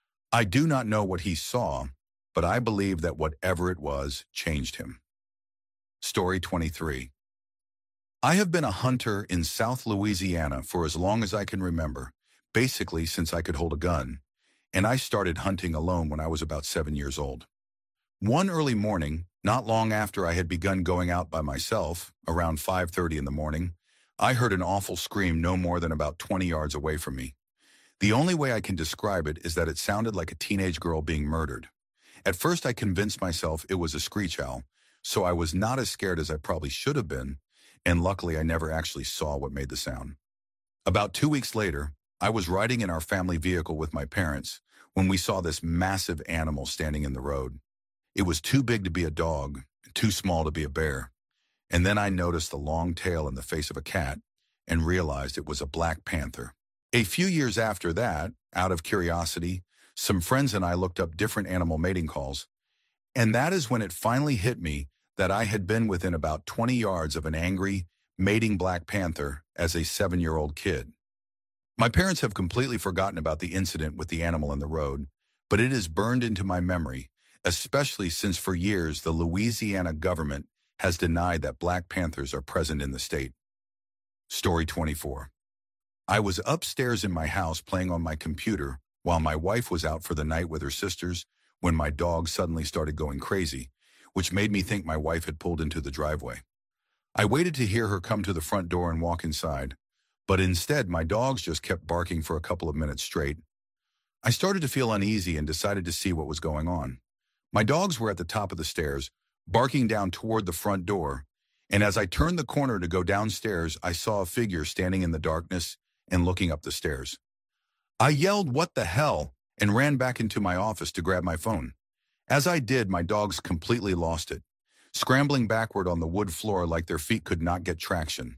I do not know what he saw, but I believe that whatever it was changed him. Story twenty-three. I have been a hunter in South Louisiana for as long as I can remember, basically since I could hold a gun, and I started hunting alone when I was about seven years old. One early morning, not long after I had begun going out by myself, around five thirty in the morning, I heard an awful scream no more than about twenty yards away from me. The only way I can describe it is that it sounded like a teenage girl being murdered. At first I convinced myself it was a screech owl, so I was not as scared as I probably should have been, and luckily I never actually saw what made the sound. About two weeks later, I was riding in our family vehicle with my parents when we saw this massive animal standing in the road. It was too big to be a dog, too small to be a bear. And then I noticed the long tail and the face of a cat and realized it was a black panther. A few years after that, out of curiosity, some friends and I looked up different animal mating calls, and that is when it finally hit me that I had been within about twenty yards of an angry, mating black panther as a seven-year-old kid. My parents have completely forgotten about the incident with the animal in the road, but it is burned into my memory, especially since for years the Louisiana government has denied that black panthers are present in the state. Story twenty-four. I was upstairs in my house playing on my computer while my wife was out for the night with her sisters when my dog suddenly started going crazy, which made me think my wife had pulled into the driveway. I waited to hear her come to the front door and walk inside, but instead my dogs just kept barking for a couple of minutes straight. I started to feel uneasy and decided to see what was going on. My dogs were at the top of the stairs, barking down toward the front door, and as I turned the corner to go downstairs, I saw a figure standing in the darkness and looking up the stairs. I yelled, "What the hell?" and ran back into my office to grab my phone. As I did, my dogs completely lost it, scrambling backward on the wood floor like their feet could not get traction.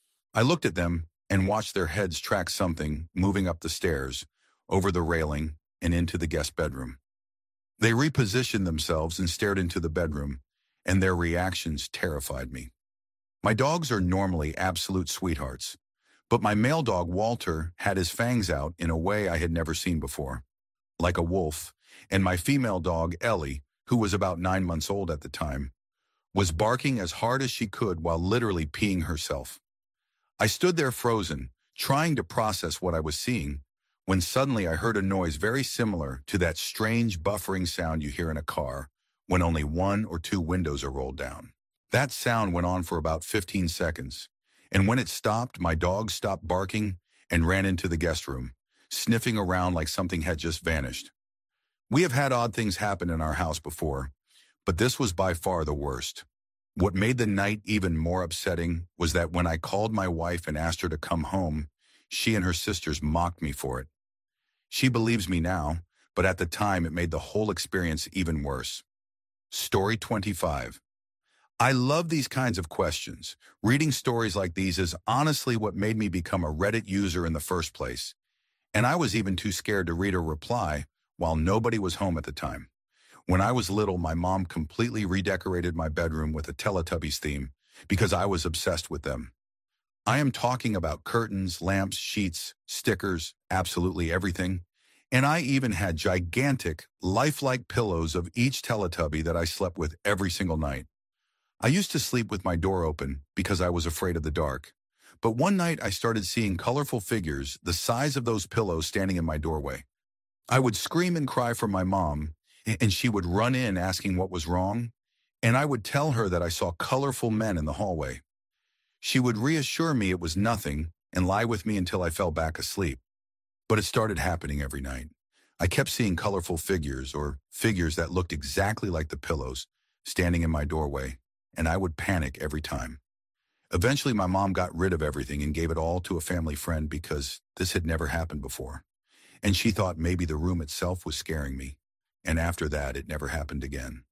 I looked at them and watched their heads track something moving up the stairs, over the railing, and into the guest bedroom. They repositioned themselves and stared into the bedroom, and their reactions terrified me. My dogs are normally absolute sweethearts, but my male dog, Walter, had his fangs out in a way I had never seen before, like a wolf, and my female dog, Ellie, who was about nine months old at the time, was barking as hard as she could while literally peeing herself. I stood there frozen, trying to process what I was seeing, when suddenly I heard a noise very similar to that strange buffering sound you hear in a car when only one or two windows are rolled down. That sound went on for about fifteen seconds, and when it stopped, my dog stopped barking and ran into the guest room, sniffing around like something had just vanished. We have had odd things happen in our house before, but this was by far the worst. What made the night even more upsetting was that when I called my wife and asked her to come home, she and her sisters mocked me for it. She believes me now, but at the time it made the whole experience even worse. Story twenty-five. I love these kinds of questions. Reading stories like these is honestly what made me become a Reddit user in the first place. And I was even too scared to read a reply while nobody was home at the time. When I was little, my mom completely redecorated my bedroom with a Teletubbies theme because I was obsessed with them. I am talking about curtains, lamps, sheets, stickers, absolutely everything. And I even had gigantic, lifelike pillows of each Teletubby that I slept with every single night. I used to sleep with my door open because I was afraid of the dark. But one night I started seeing colorful figures the size of those pillows standing in my doorway. I would scream and cry for my mom, and she would run in asking what was wrong, and I would tell her that I saw colorful men in the hallway. She would reassure me it was nothing and lie with me until I fell back asleep. But it started happening every night. I kept seeing colorful figures, or figures that looked exactly like the pillows, standing in my doorway, and I would panic every time. Eventually, my mom got rid of everything and gave it all to a family friend because this had never happened before. And she thought maybe the room itself was scaring me. And after that, it never happened again.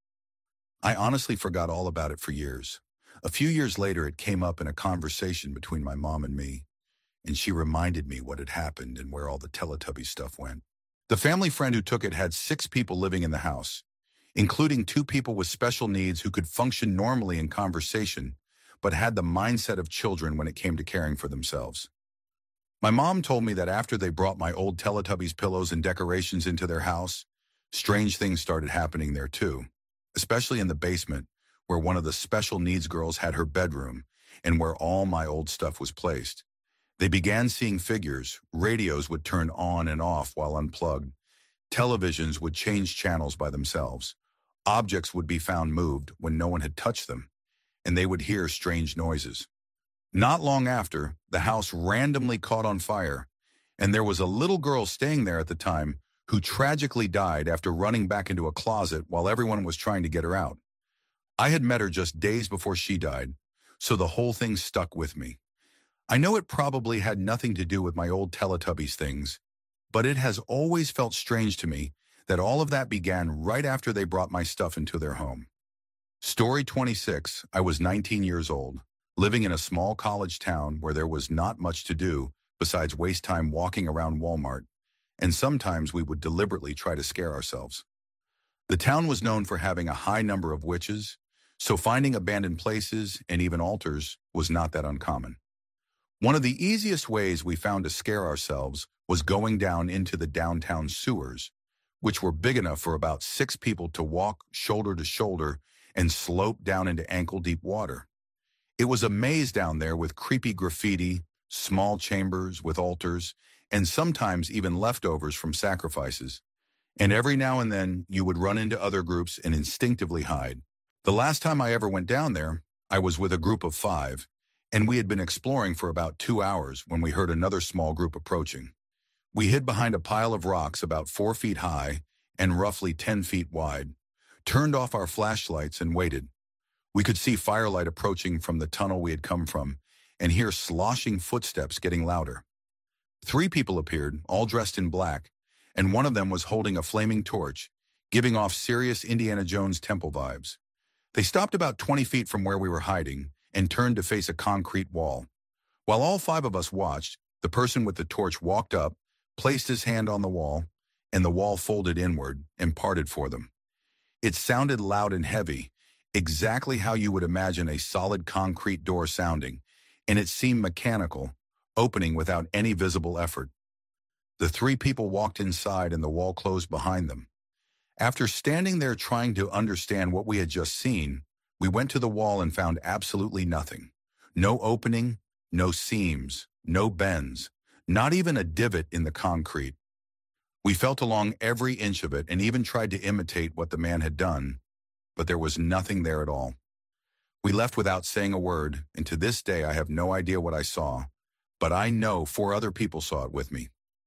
I honestly forgot all about it for years. A few years later, it came up in a conversation between my mom and me, and she reminded me what had happened and where all the Teletubby stuff went. The family friend who took it had six people living in the house, including two people with special needs who could function normally in conversation, but had the mindset of children when it came to caring for themselves. My mom told me that after they brought my old Teletubbies pillows and decorations into their house, strange things started happening there too, especially in the basement, where one of the special needs girls had her bedroom and where all my old stuff was placed. They began seeing figures, radios would turn on and off while unplugged, televisions would change channels by themselves, objects would be found moved when no one had touched them, and they would hear strange noises. Not long after, the house randomly caught on fire, and there was a little girl staying there at the time who tragically died after running back into a closet while everyone was trying to get her out. I had met her just days before she died, so the whole thing stuck with me. I know it probably had nothing to do with my old Teletubbies things, but it has always felt strange to me that all of that began right after they brought my stuff into their home. Story twenty-six. I was nineteen years old, living in a small college town where there was not much to do besides waste time walking around Walmart, and sometimes we would deliberately try to scare ourselves. The town was known for having a high number of witches, so finding abandoned places and even altars was not that uncommon. One of the easiest ways we found to scare ourselves was going down into the downtown sewers, which were big enough for about six people to walk shoulder to shoulder and slope down into ankle-deep water. It was a maze down there with creepy graffiti, small chambers with altars, and sometimes even leftovers from sacrifices. And every now and then, you would run into other groups and instinctively hide. The last time I ever went down there, I was with a group of five, and we had been exploring for about two hours when we heard another small group approaching. We hid behind a pile of rocks about four feet high and roughly ten feet wide, turned off our flashlights and waited. We could see firelight approaching from the tunnel we had come from and hear sloshing footsteps getting louder. Three people appeared, all dressed in black, and one of them was holding a flaming torch, giving off serious Indiana Jones temple vibes. They stopped about twenty feet from where we were hiding and turned to face a concrete wall. While all five of us watched, the person with the torch walked up, placed his hand on the wall, and the wall folded inward and parted for them. It sounded loud and heavy, exactly how you would imagine a solid concrete door sounding, and it seemed mechanical, opening without any visible effort. The three people walked inside and the wall closed behind them. After standing there trying to understand what we had just seen, we went to the wall and found absolutely nothing. No opening, no seams, no bends, not even a divot in the concrete. We felt along every inch of it and even tried to imitate what the man had done, but there was nothing there at all. We left without saying a word, and to this day I have no idea what I saw, but I know four other people saw it with me.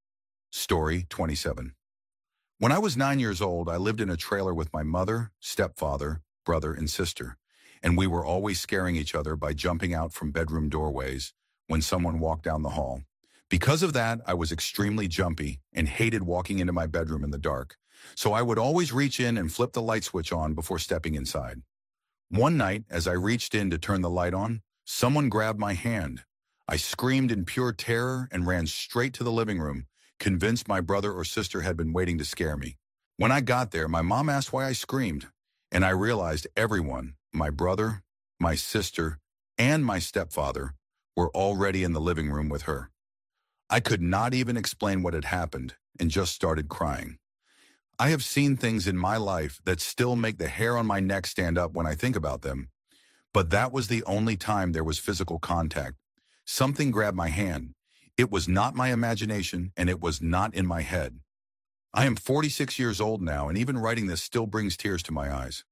Story twenty-seven. When I was nine years old, I lived in a trailer with my mother, stepfather, brother, and sister, and we were always scaring each other by jumping out from bedroom doorways when someone walked down the hall. Because of that, I was extremely jumpy and hated walking into my bedroom in the dark, so I would always reach in and flip the light switch on before stepping inside. One night, as I reached in to turn the light on, someone grabbed my hand. I screamed in pure terror and ran straight to the living room, convinced my brother or sister had been waiting to scare me. When I got there, my mom asked why I screamed, and I realized everyone, my brother, my sister, and my stepfather, were already in the living room with her. I could not even explain what had happened and just started crying. I have seen things in my life that still make the hair on my neck stand up when I think about them, but that was the only time there was physical contact. Something grabbed my hand. It was not my imagination, and it was not in my head. I am forty-six years old now, and even writing this still brings tears to my eyes.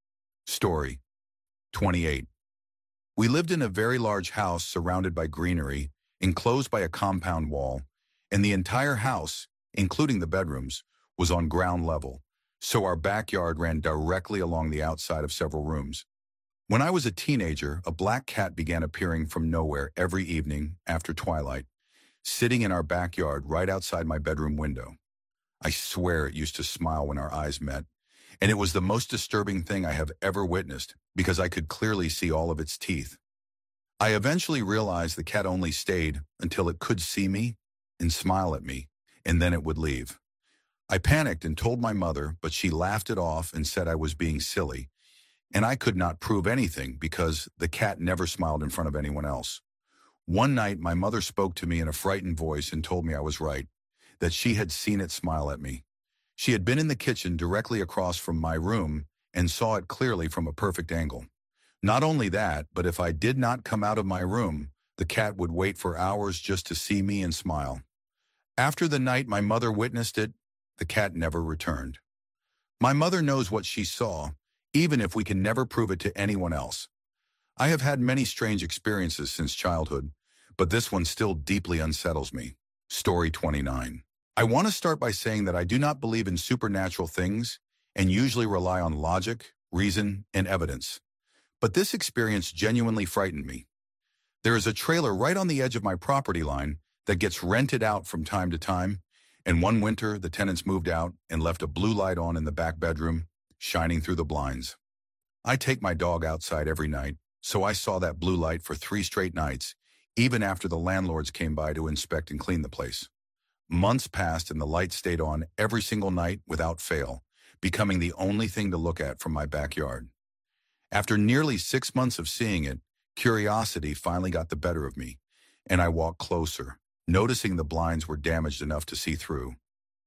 Story twenty-eight. We lived in a very large house surrounded by greenery, enclosed by a compound wall, and the entire house, including the bedrooms, was on ground level, so our backyard ran directly along the outside of several rooms. When I was a teenager, a black cat began appearing from nowhere every evening after twilight, sitting in our backyard right outside my bedroom window. I swear it used to smile when our eyes met, and it was the most disturbing thing I have ever witnessed because I could clearly see all of its teeth. I eventually realized the cat only stayed until it could see me and smile at me, and then it would leave. I panicked and told my mother, but she laughed it off and said I was being silly, and I could not prove anything because the cat never smiled in front of anyone else. One night, my mother spoke to me in a frightened voice and told me I was right, that she had seen it smile at me. She had been in the kitchen directly across from my room and saw it clearly from a perfect angle. Not only that, but if I did not come out of my room, the cat would wait for hours just to see me and smile. After the night my mother witnessed it, the cat never returned. My mother knows what she saw, even if we can never prove it to anyone else. I have had many strange experiences since childhood, but this one still deeply unsettles me. Story twenty-nine. I want to start by saying that I do not believe in supernatural things and usually rely on logic, reason, and evidence. But this experience genuinely frightened me. There is a trailer right on the edge of my property line that gets rented out from time to time, and one winter the tenants moved out and left a blue light on in the back bedroom, shining through the blinds. I take my dog outside every night, so I saw that blue light for three straight nights, even after the landlords came by to inspect and clean the place. Months passed and the light stayed on every single night without fail, becoming the only thing to look at from my backyard. After nearly six months of seeing it, curiosity finally got the better of me, and I walked closer, noticing the blinds were damaged enough to see through.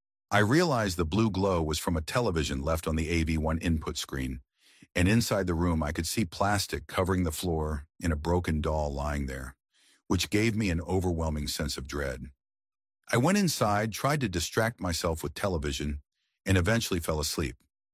I realized the blue glow was from a television left on the A V one input screen, and inside the room I could see plastic covering the floor and a broken doll lying there, which gave me an overwhelming sense of dread. I went inside, tried to distract myself with television, and eventually fell asleep.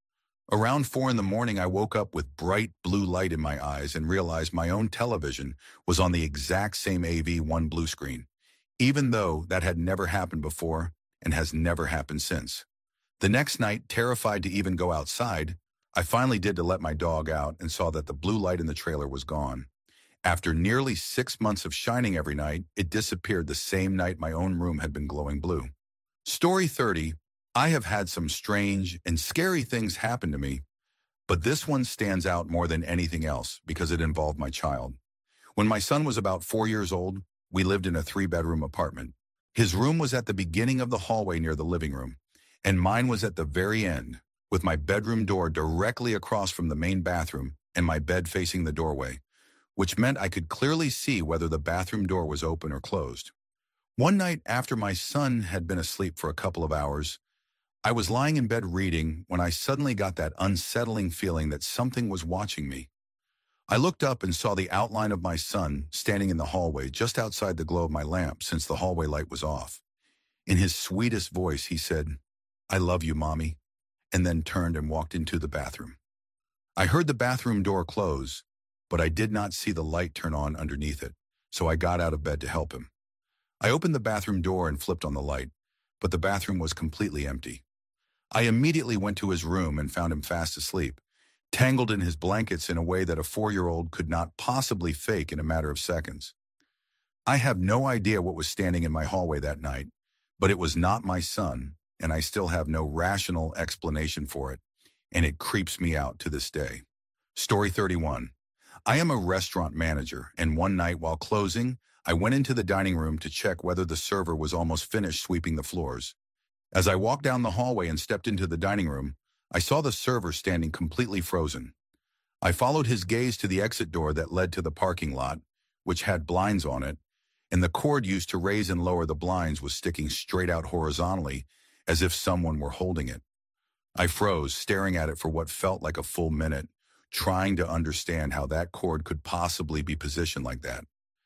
Around four in the morning, I woke up with bright blue light in my eyes and realized my own television was on the exact same A V one blue screen, even though that had never happened before and has never happened since. The next night, terrified to even go outside, I finally did to let my dog out and saw that the blue light in the trailer was gone. After nearly six months of shining every night, it disappeared the same night my own room had been glowing blue. Story thirty. I have had some strange and scary things happen to me, but this one stands out more than anything else because it involved my child. When my son was about four years old, we lived in a three-bedroom apartment. His room was at the beginning of the hallway near the living room, and mine was at the very end, with my bedroom door directly across from the main bathroom and my bed facing the doorway, which meant I could clearly see whether the bathroom door was open or closed. One night after my son had been asleep for a couple of hours, I was lying in bed reading when I suddenly got that unsettling feeling that something was watching me. I looked up and saw the outline of my son standing in the hallway just outside the glow of my lamp since the hallway light was off. In his sweetest voice, he said, "I love you, Mommy," and then turned and walked into the bathroom. I heard the bathroom door close, but I did not see the light turn on underneath it, so I got out of bed to help him. I opened the bathroom door and flipped on the light, but the bathroom was completely empty. I immediately went to his room and found him fast asleep, tangled in his blankets in a way that a four-year-old could not possibly fake in a matter of seconds. I have no idea what was standing in my hallway that night, but it was not my son, and I still have no rational explanation for it, and it creeps me out to this day. Story thirty-one. I am a restaurant manager, and one night while closing, I went into the dining room to check whether the server was almost finished sweeping the floors. As I walked down the hallway and stepped into the dining room, I saw the server standing completely frozen. I followed his gaze to the exit door that led to the parking lot, which had blinds on it, and the cord used to raise and lower the blinds was sticking straight out horizontally, as if someone were holding it. I froze, staring at it for what felt like a full minute, trying to understand how that cord could possibly be positioned like that.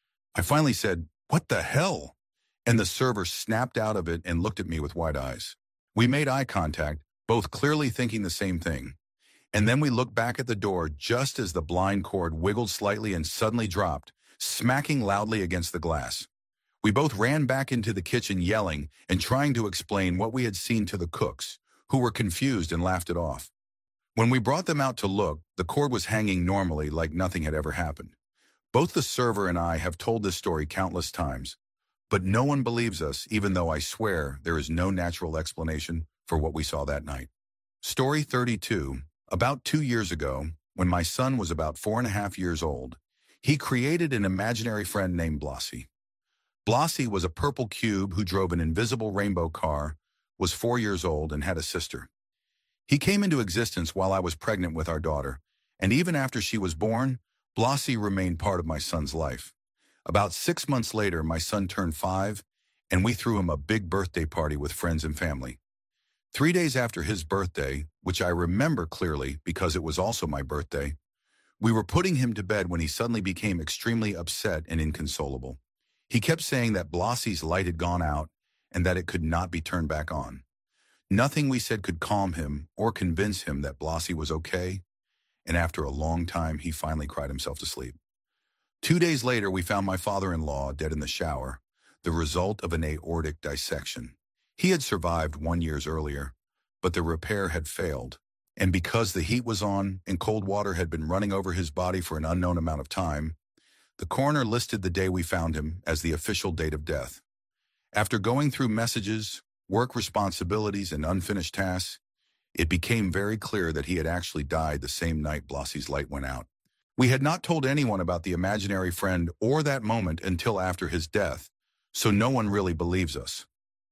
I finally said, "What the hell?" And the server snapped out of it and looked at me with wide eyes. We made eye contact, both clearly thinking the same thing. And then we looked back at the door just as the blind cord wiggled slightly and suddenly dropped, smacking loudly against the glass. We both ran back into the kitchen yelling and trying to explain what we had seen to the cooks, who were confused and laughed it off. When we brought them out to look, the cord was hanging normally like nothing had ever happened. Both the server and I have told this story countless times, but no one believes us, even though I swear there is no natural explanation for what we saw that night. Story thirty-two. About two years ago, when my son was about four and a half years old, he created an imaginary friend named Blossie. Blossie was a purple cube who drove an invisible rainbow car, was four years old, and had a sister. He came into existence while I was pregnant with our daughter, and even after she was born, Blossie remained part of my son's life. About six months later, my son turned five, and we threw him a big birthday party with friends and family. Three days after his birthday, which I remember clearly because it was also my birthday, we were putting him to bed when he suddenly became extremely upset and inconsolable. He kept saying that Blossie's light had gone out and that it could not be turned back on. Nothing we said could calm him or convince him that Blossie was okay, and after a long time, he finally cried himself to sleep. Two days later, we found my father-in-law dead in the shower, the result of an aortic dissection. He had survived one year earlier, but the repair had failed, and because the heat was on and cold water had been running over his body for an unknown amount of time, the coroner listed the day we found him as the official date of death. After going through messages, work responsibilities, and unfinished tasks, it became very clear that he had actually died the same night Blossie's light went out. We had not told anyone about the imaginary friend or that moment until after his death, so no one really believes us.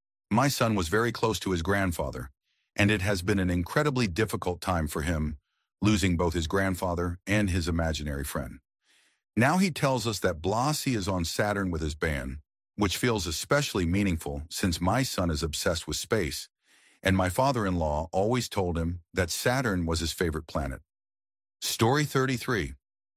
My son was very close to his grandfather, and it has been an incredibly difficult time for him, losing both his grandfather and his imaginary friend. Now he tells us that Blossie is on Saturn with his band, which feels especially meaningful since my son is obsessed with space, and my father-in-law always told him that Saturn was his favorite planet. Story thirty-three.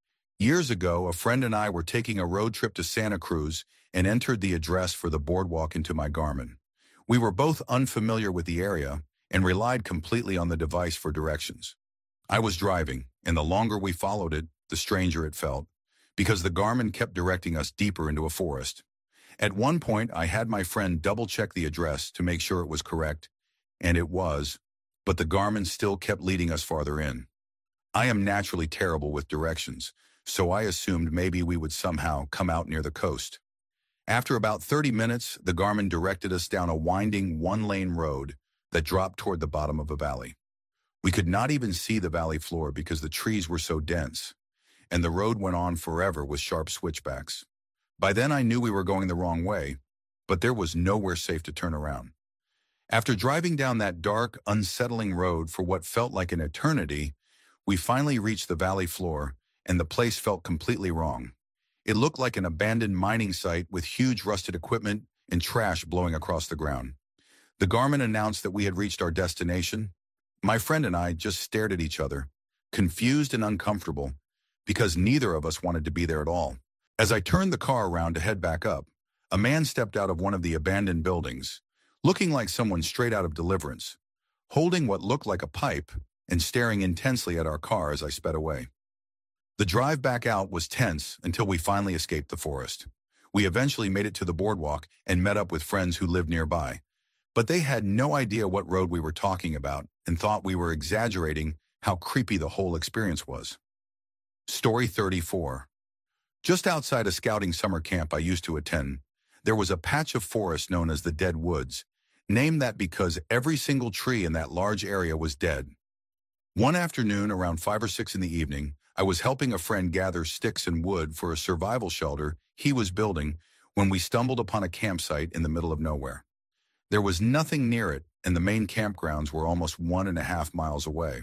Years ago, a friend and I were taking a road trip to Santa Cruz and entered the address for the boardwalk into my Garmin. We were both unfamiliar with the area and relied completely on the device for directions. I was driving, and the longer we followed it, the stranger it felt, because the Garmin kept directing us deeper into a forest. At one point, I had my friend double-check the address to make sure it was correct, and it was, but the Garmin still kept leading us farther in. I am naturally terrible with directions, so I assumed maybe we would somehow come out near the coast. After about thirty minutes, the Garmin directed us down a winding one-lane road that dropped toward the bottom of a valley. We could not even see the valley floor because the trees were so dense, and the road went on forever with sharp switchbacks. By then I knew we were going the wrong way, but there was nowhere safe to turn around. After driving down that dark, unsettling road for what felt like an eternity, We finally reached the valley floor, and the place felt completely wrong. It looked like an abandoned mining site with huge rusted equipment and trash blowing across the ground. The Garmin announced that we had reached our destination. My friend and I just stared at each other, confused and uncomfortable, because neither of us wanted to be there at all. As I turned the car around to head back up, a man stepped out of one of the abandoned buildings, looking like someone straight out of Deliverance, holding what looked like a pipe and staring intensely at our car as I sped away. The drive back out was tense until we finally escaped the forest. We eventually made it to the boardwalk and met up with friends who lived nearby, but they had no idea what road we were talking about and thought we were exaggerating how creepy the whole experience was. Story thirty-four. Just outside a scouting summer camp I used to attend, there was a patch of forest known as the Dead Woods, named that because every single tree in that large area was dead. One afternoon around five or six in the evening, I was helping a friend gather sticks and wood for a survival shelter he was building when we stumbled upon a campsite in the middle of nowhere. There was nothing near it, and the main campgrounds were almost one and a half miles away.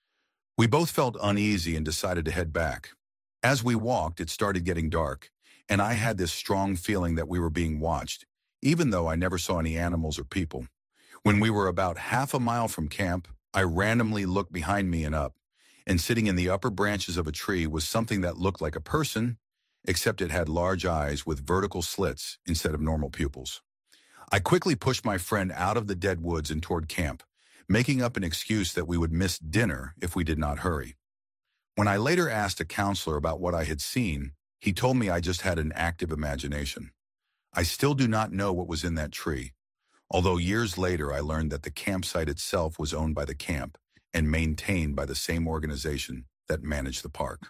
We both felt uneasy and decided to head back. As we walked, it started getting dark, and I had this strong feeling that we were being watched, even though I never saw any animals or people. When we were about half a mile from camp, I randomly looked behind me and up, and sitting in the upper branches of a tree was something that looked like a person, except it had large eyes with vertical slits instead of normal pupils. I quickly pushed my friend out of the dead woods and toward camp, making up an excuse that we would miss dinner if we did not hurry. When I later asked a counselor about what I had seen, he told me I just had an active imagination. I still do not know what was in that tree, although years later I learned that the campsite itself was owned by the camp and maintained by the same organization that managed the park.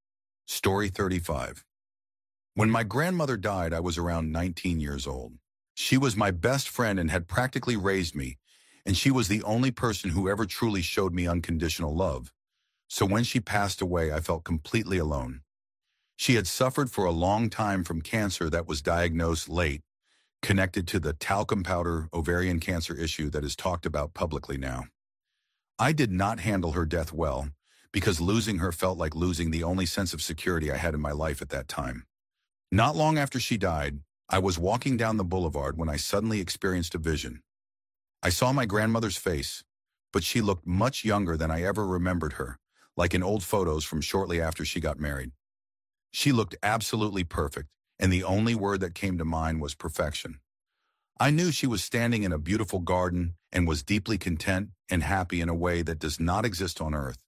Story thirty-five. When my grandmother died, I was around nineteen years old. She was my best friend and had practically raised me, and she was the only person who ever truly showed me unconditional love. So when she passed away, I felt completely alone. She had suffered for a long time from cancer that was diagnosed late, connected to the talcum powder ovarian cancer issue that is talked about publicly now. I did not handle her death well, because losing her felt like losing the only sense of security I had in my life at that time. Not long after she died, I was walking down the boulevard when I suddenly experienced a vision. I saw my grandmother's face, but she looked much younger than I ever remembered her, like in old photos from shortly after she got married. She looked absolutely perfect, and the only word that came to mind was perfection. I knew she was standing in a beautiful garden and was deeply content and happy in a way that does not exist on earth.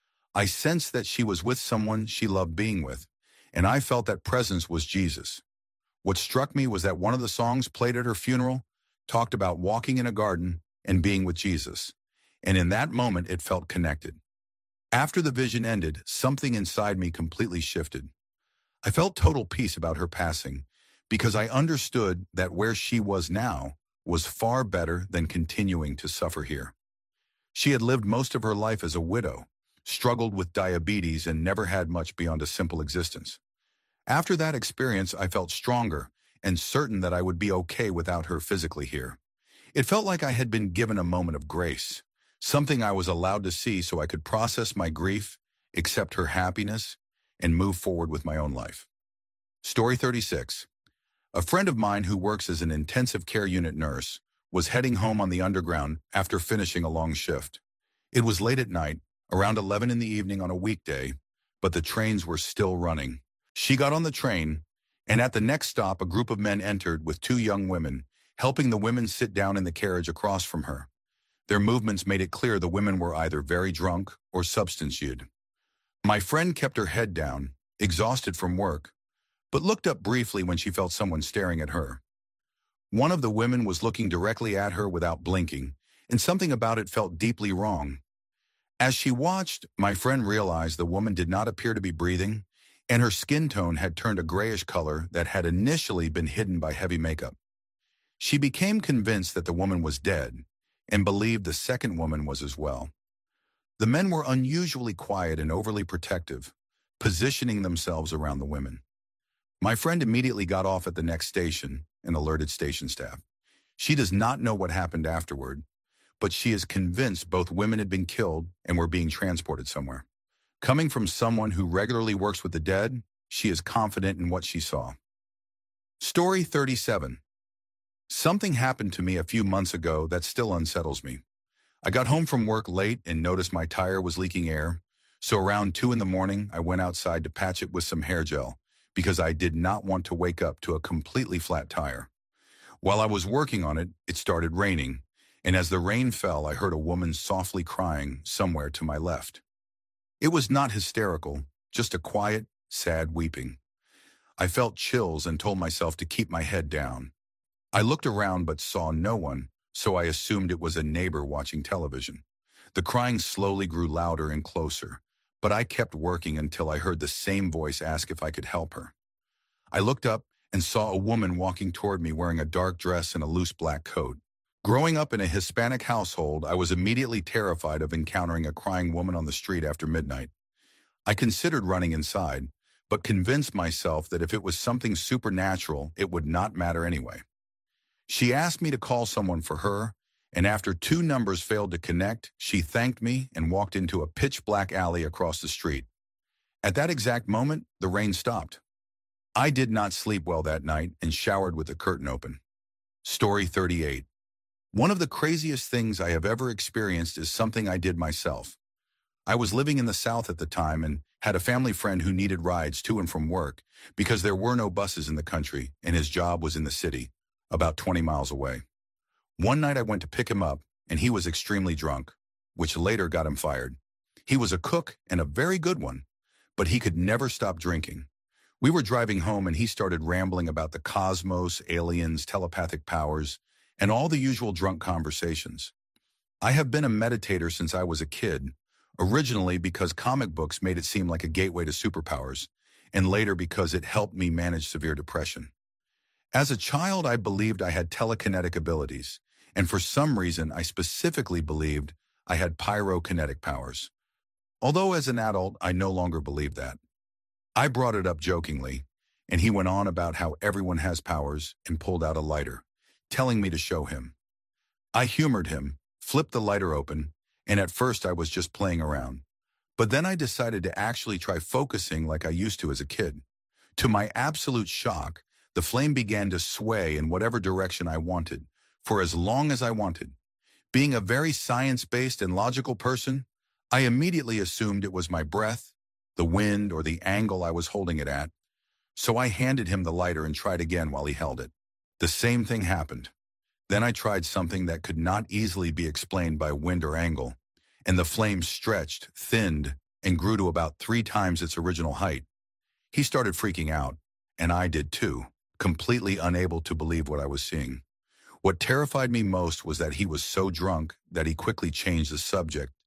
I sensed that she was with someone she loved being with, and I felt that presence was Jesus. What struck me was that one of the songs played at her funeral talked about walking in a garden and being with Jesus, and in that moment it felt connected. After the vision ended, something inside me completely shifted. I felt total peace about her passing because I understood that where she was now was far better than continuing to suffer here. She had lived most of her life as a widow, struggled with diabetes, and never had much beyond a simple existence. After that experience, I felt stronger and certain that I would be okay without her physically here. It felt like I had been given a moment of grace, something I was allowed to see so I could process my grief, accept her happiness, and move forward with my own life. Story thirty-six. A friend of mine who works as an intensive care unit nurse was heading home on the underground after finishing a long shift. It was late at night, around eleven in the evening on a weekday, but the trains were still running. She got on the train, and at the next stop, a group of men entered with two young women, helping the women sit down in the carriage across from her. Their movements made it clear the women were either very drunk or substance-used. My friend kept her head down, exhausted from work, but looked up briefly when she felt someone staring at her. One of the women was looking directly at her without blinking, and something about it felt deeply wrong. As she watched, my friend realized the woman did not appear to be breathing, and her skin tone had turned a grayish color that had initially been hidden by heavy makeup. She became convinced that the woman was dead, and believed the second woman was as well. The men were unusually quiet and overly protective, positioning themselves around the women. My friend immediately got off at the next station and alerted station staff. She does not know what happened afterward, but she is convinced both women had been killed and were being transported somewhere. Coming from someone who regularly works with the dead, she is confident in what she saw. Story thirty-seven. Something happened to me a few months ago that still unsettles me. I got home from work late and noticed my tire was leaking air, so around two in the morning I went outside to patch it with some hair gel because I did not want to wake up to a completely flat tire. While I was working on it, it started raining, and as the rain fell, I heard a woman softly crying somewhere to my left. It was not hysterical, just a quiet, sad weeping. I felt chills and told myself to keep my head down. I looked around but saw no one, so I assumed it was a neighbor watching television. The crying slowly grew louder and closer, but I kept working until I heard the same voice ask if I could help her. I looked up and saw a woman walking toward me wearing a dark dress and a loose black coat. Growing up in a Hispanic household, I was immediately terrified of encountering a crying woman on the street after midnight. I considered running inside, but convinced myself that if it was something supernatural, it would not matter anyway. She asked me to call someone for her, and after two numbers failed to connect, she thanked me and walked into a pitch-black alley across the street. At that exact moment, the rain stopped. I did not sleep well that night and showered with the curtain open. Story thirty-eight. One of the craziest things I have ever experienced is something I did myself. I was living in the South at the time and had a family friend who needed rides to and from work because there were no buses in the country and his job was in the city, about twenty miles away. One night I went to pick him up and he was extremely drunk, which later got him fired. He was a cook and a very good one, but he could never stop drinking. We were driving home and he started rambling about the cosmos, aliens, telepathic powers, and all the usual drunk conversations. I have been a meditator since I was a kid, originally because comic books made it seem like a gateway to superpowers, and later because it helped me manage severe depression. As a child, I believed I had telekinetic abilities, and for some reason, I specifically believed I had pyrokinetic powers. Although as an adult, I no longer believe that. I brought it up jokingly, and he went on about how everyone has powers and pulled out a lighter, telling me to show him. I humored him, flipped the lighter open, and at first I was just playing around. But then I decided to actually try focusing like I used to as a kid. To my absolute shock, the flame began to sway in whatever direction I wanted, for as long as I wanted. Being a very science-based and logical person, I immediately assumed it was my breath, the wind, or the angle I was holding it at. So I handed him the lighter and tried again while he held it. The same thing happened. Then I tried something that could not easily be explained by wind or angle, and the flame stretched, thinned, and grew to about three times its original height. He started freaking out, and I did too, completely unable to believe what I was seeing. What terrified me most was that he was so drunk that he quickly changed the subject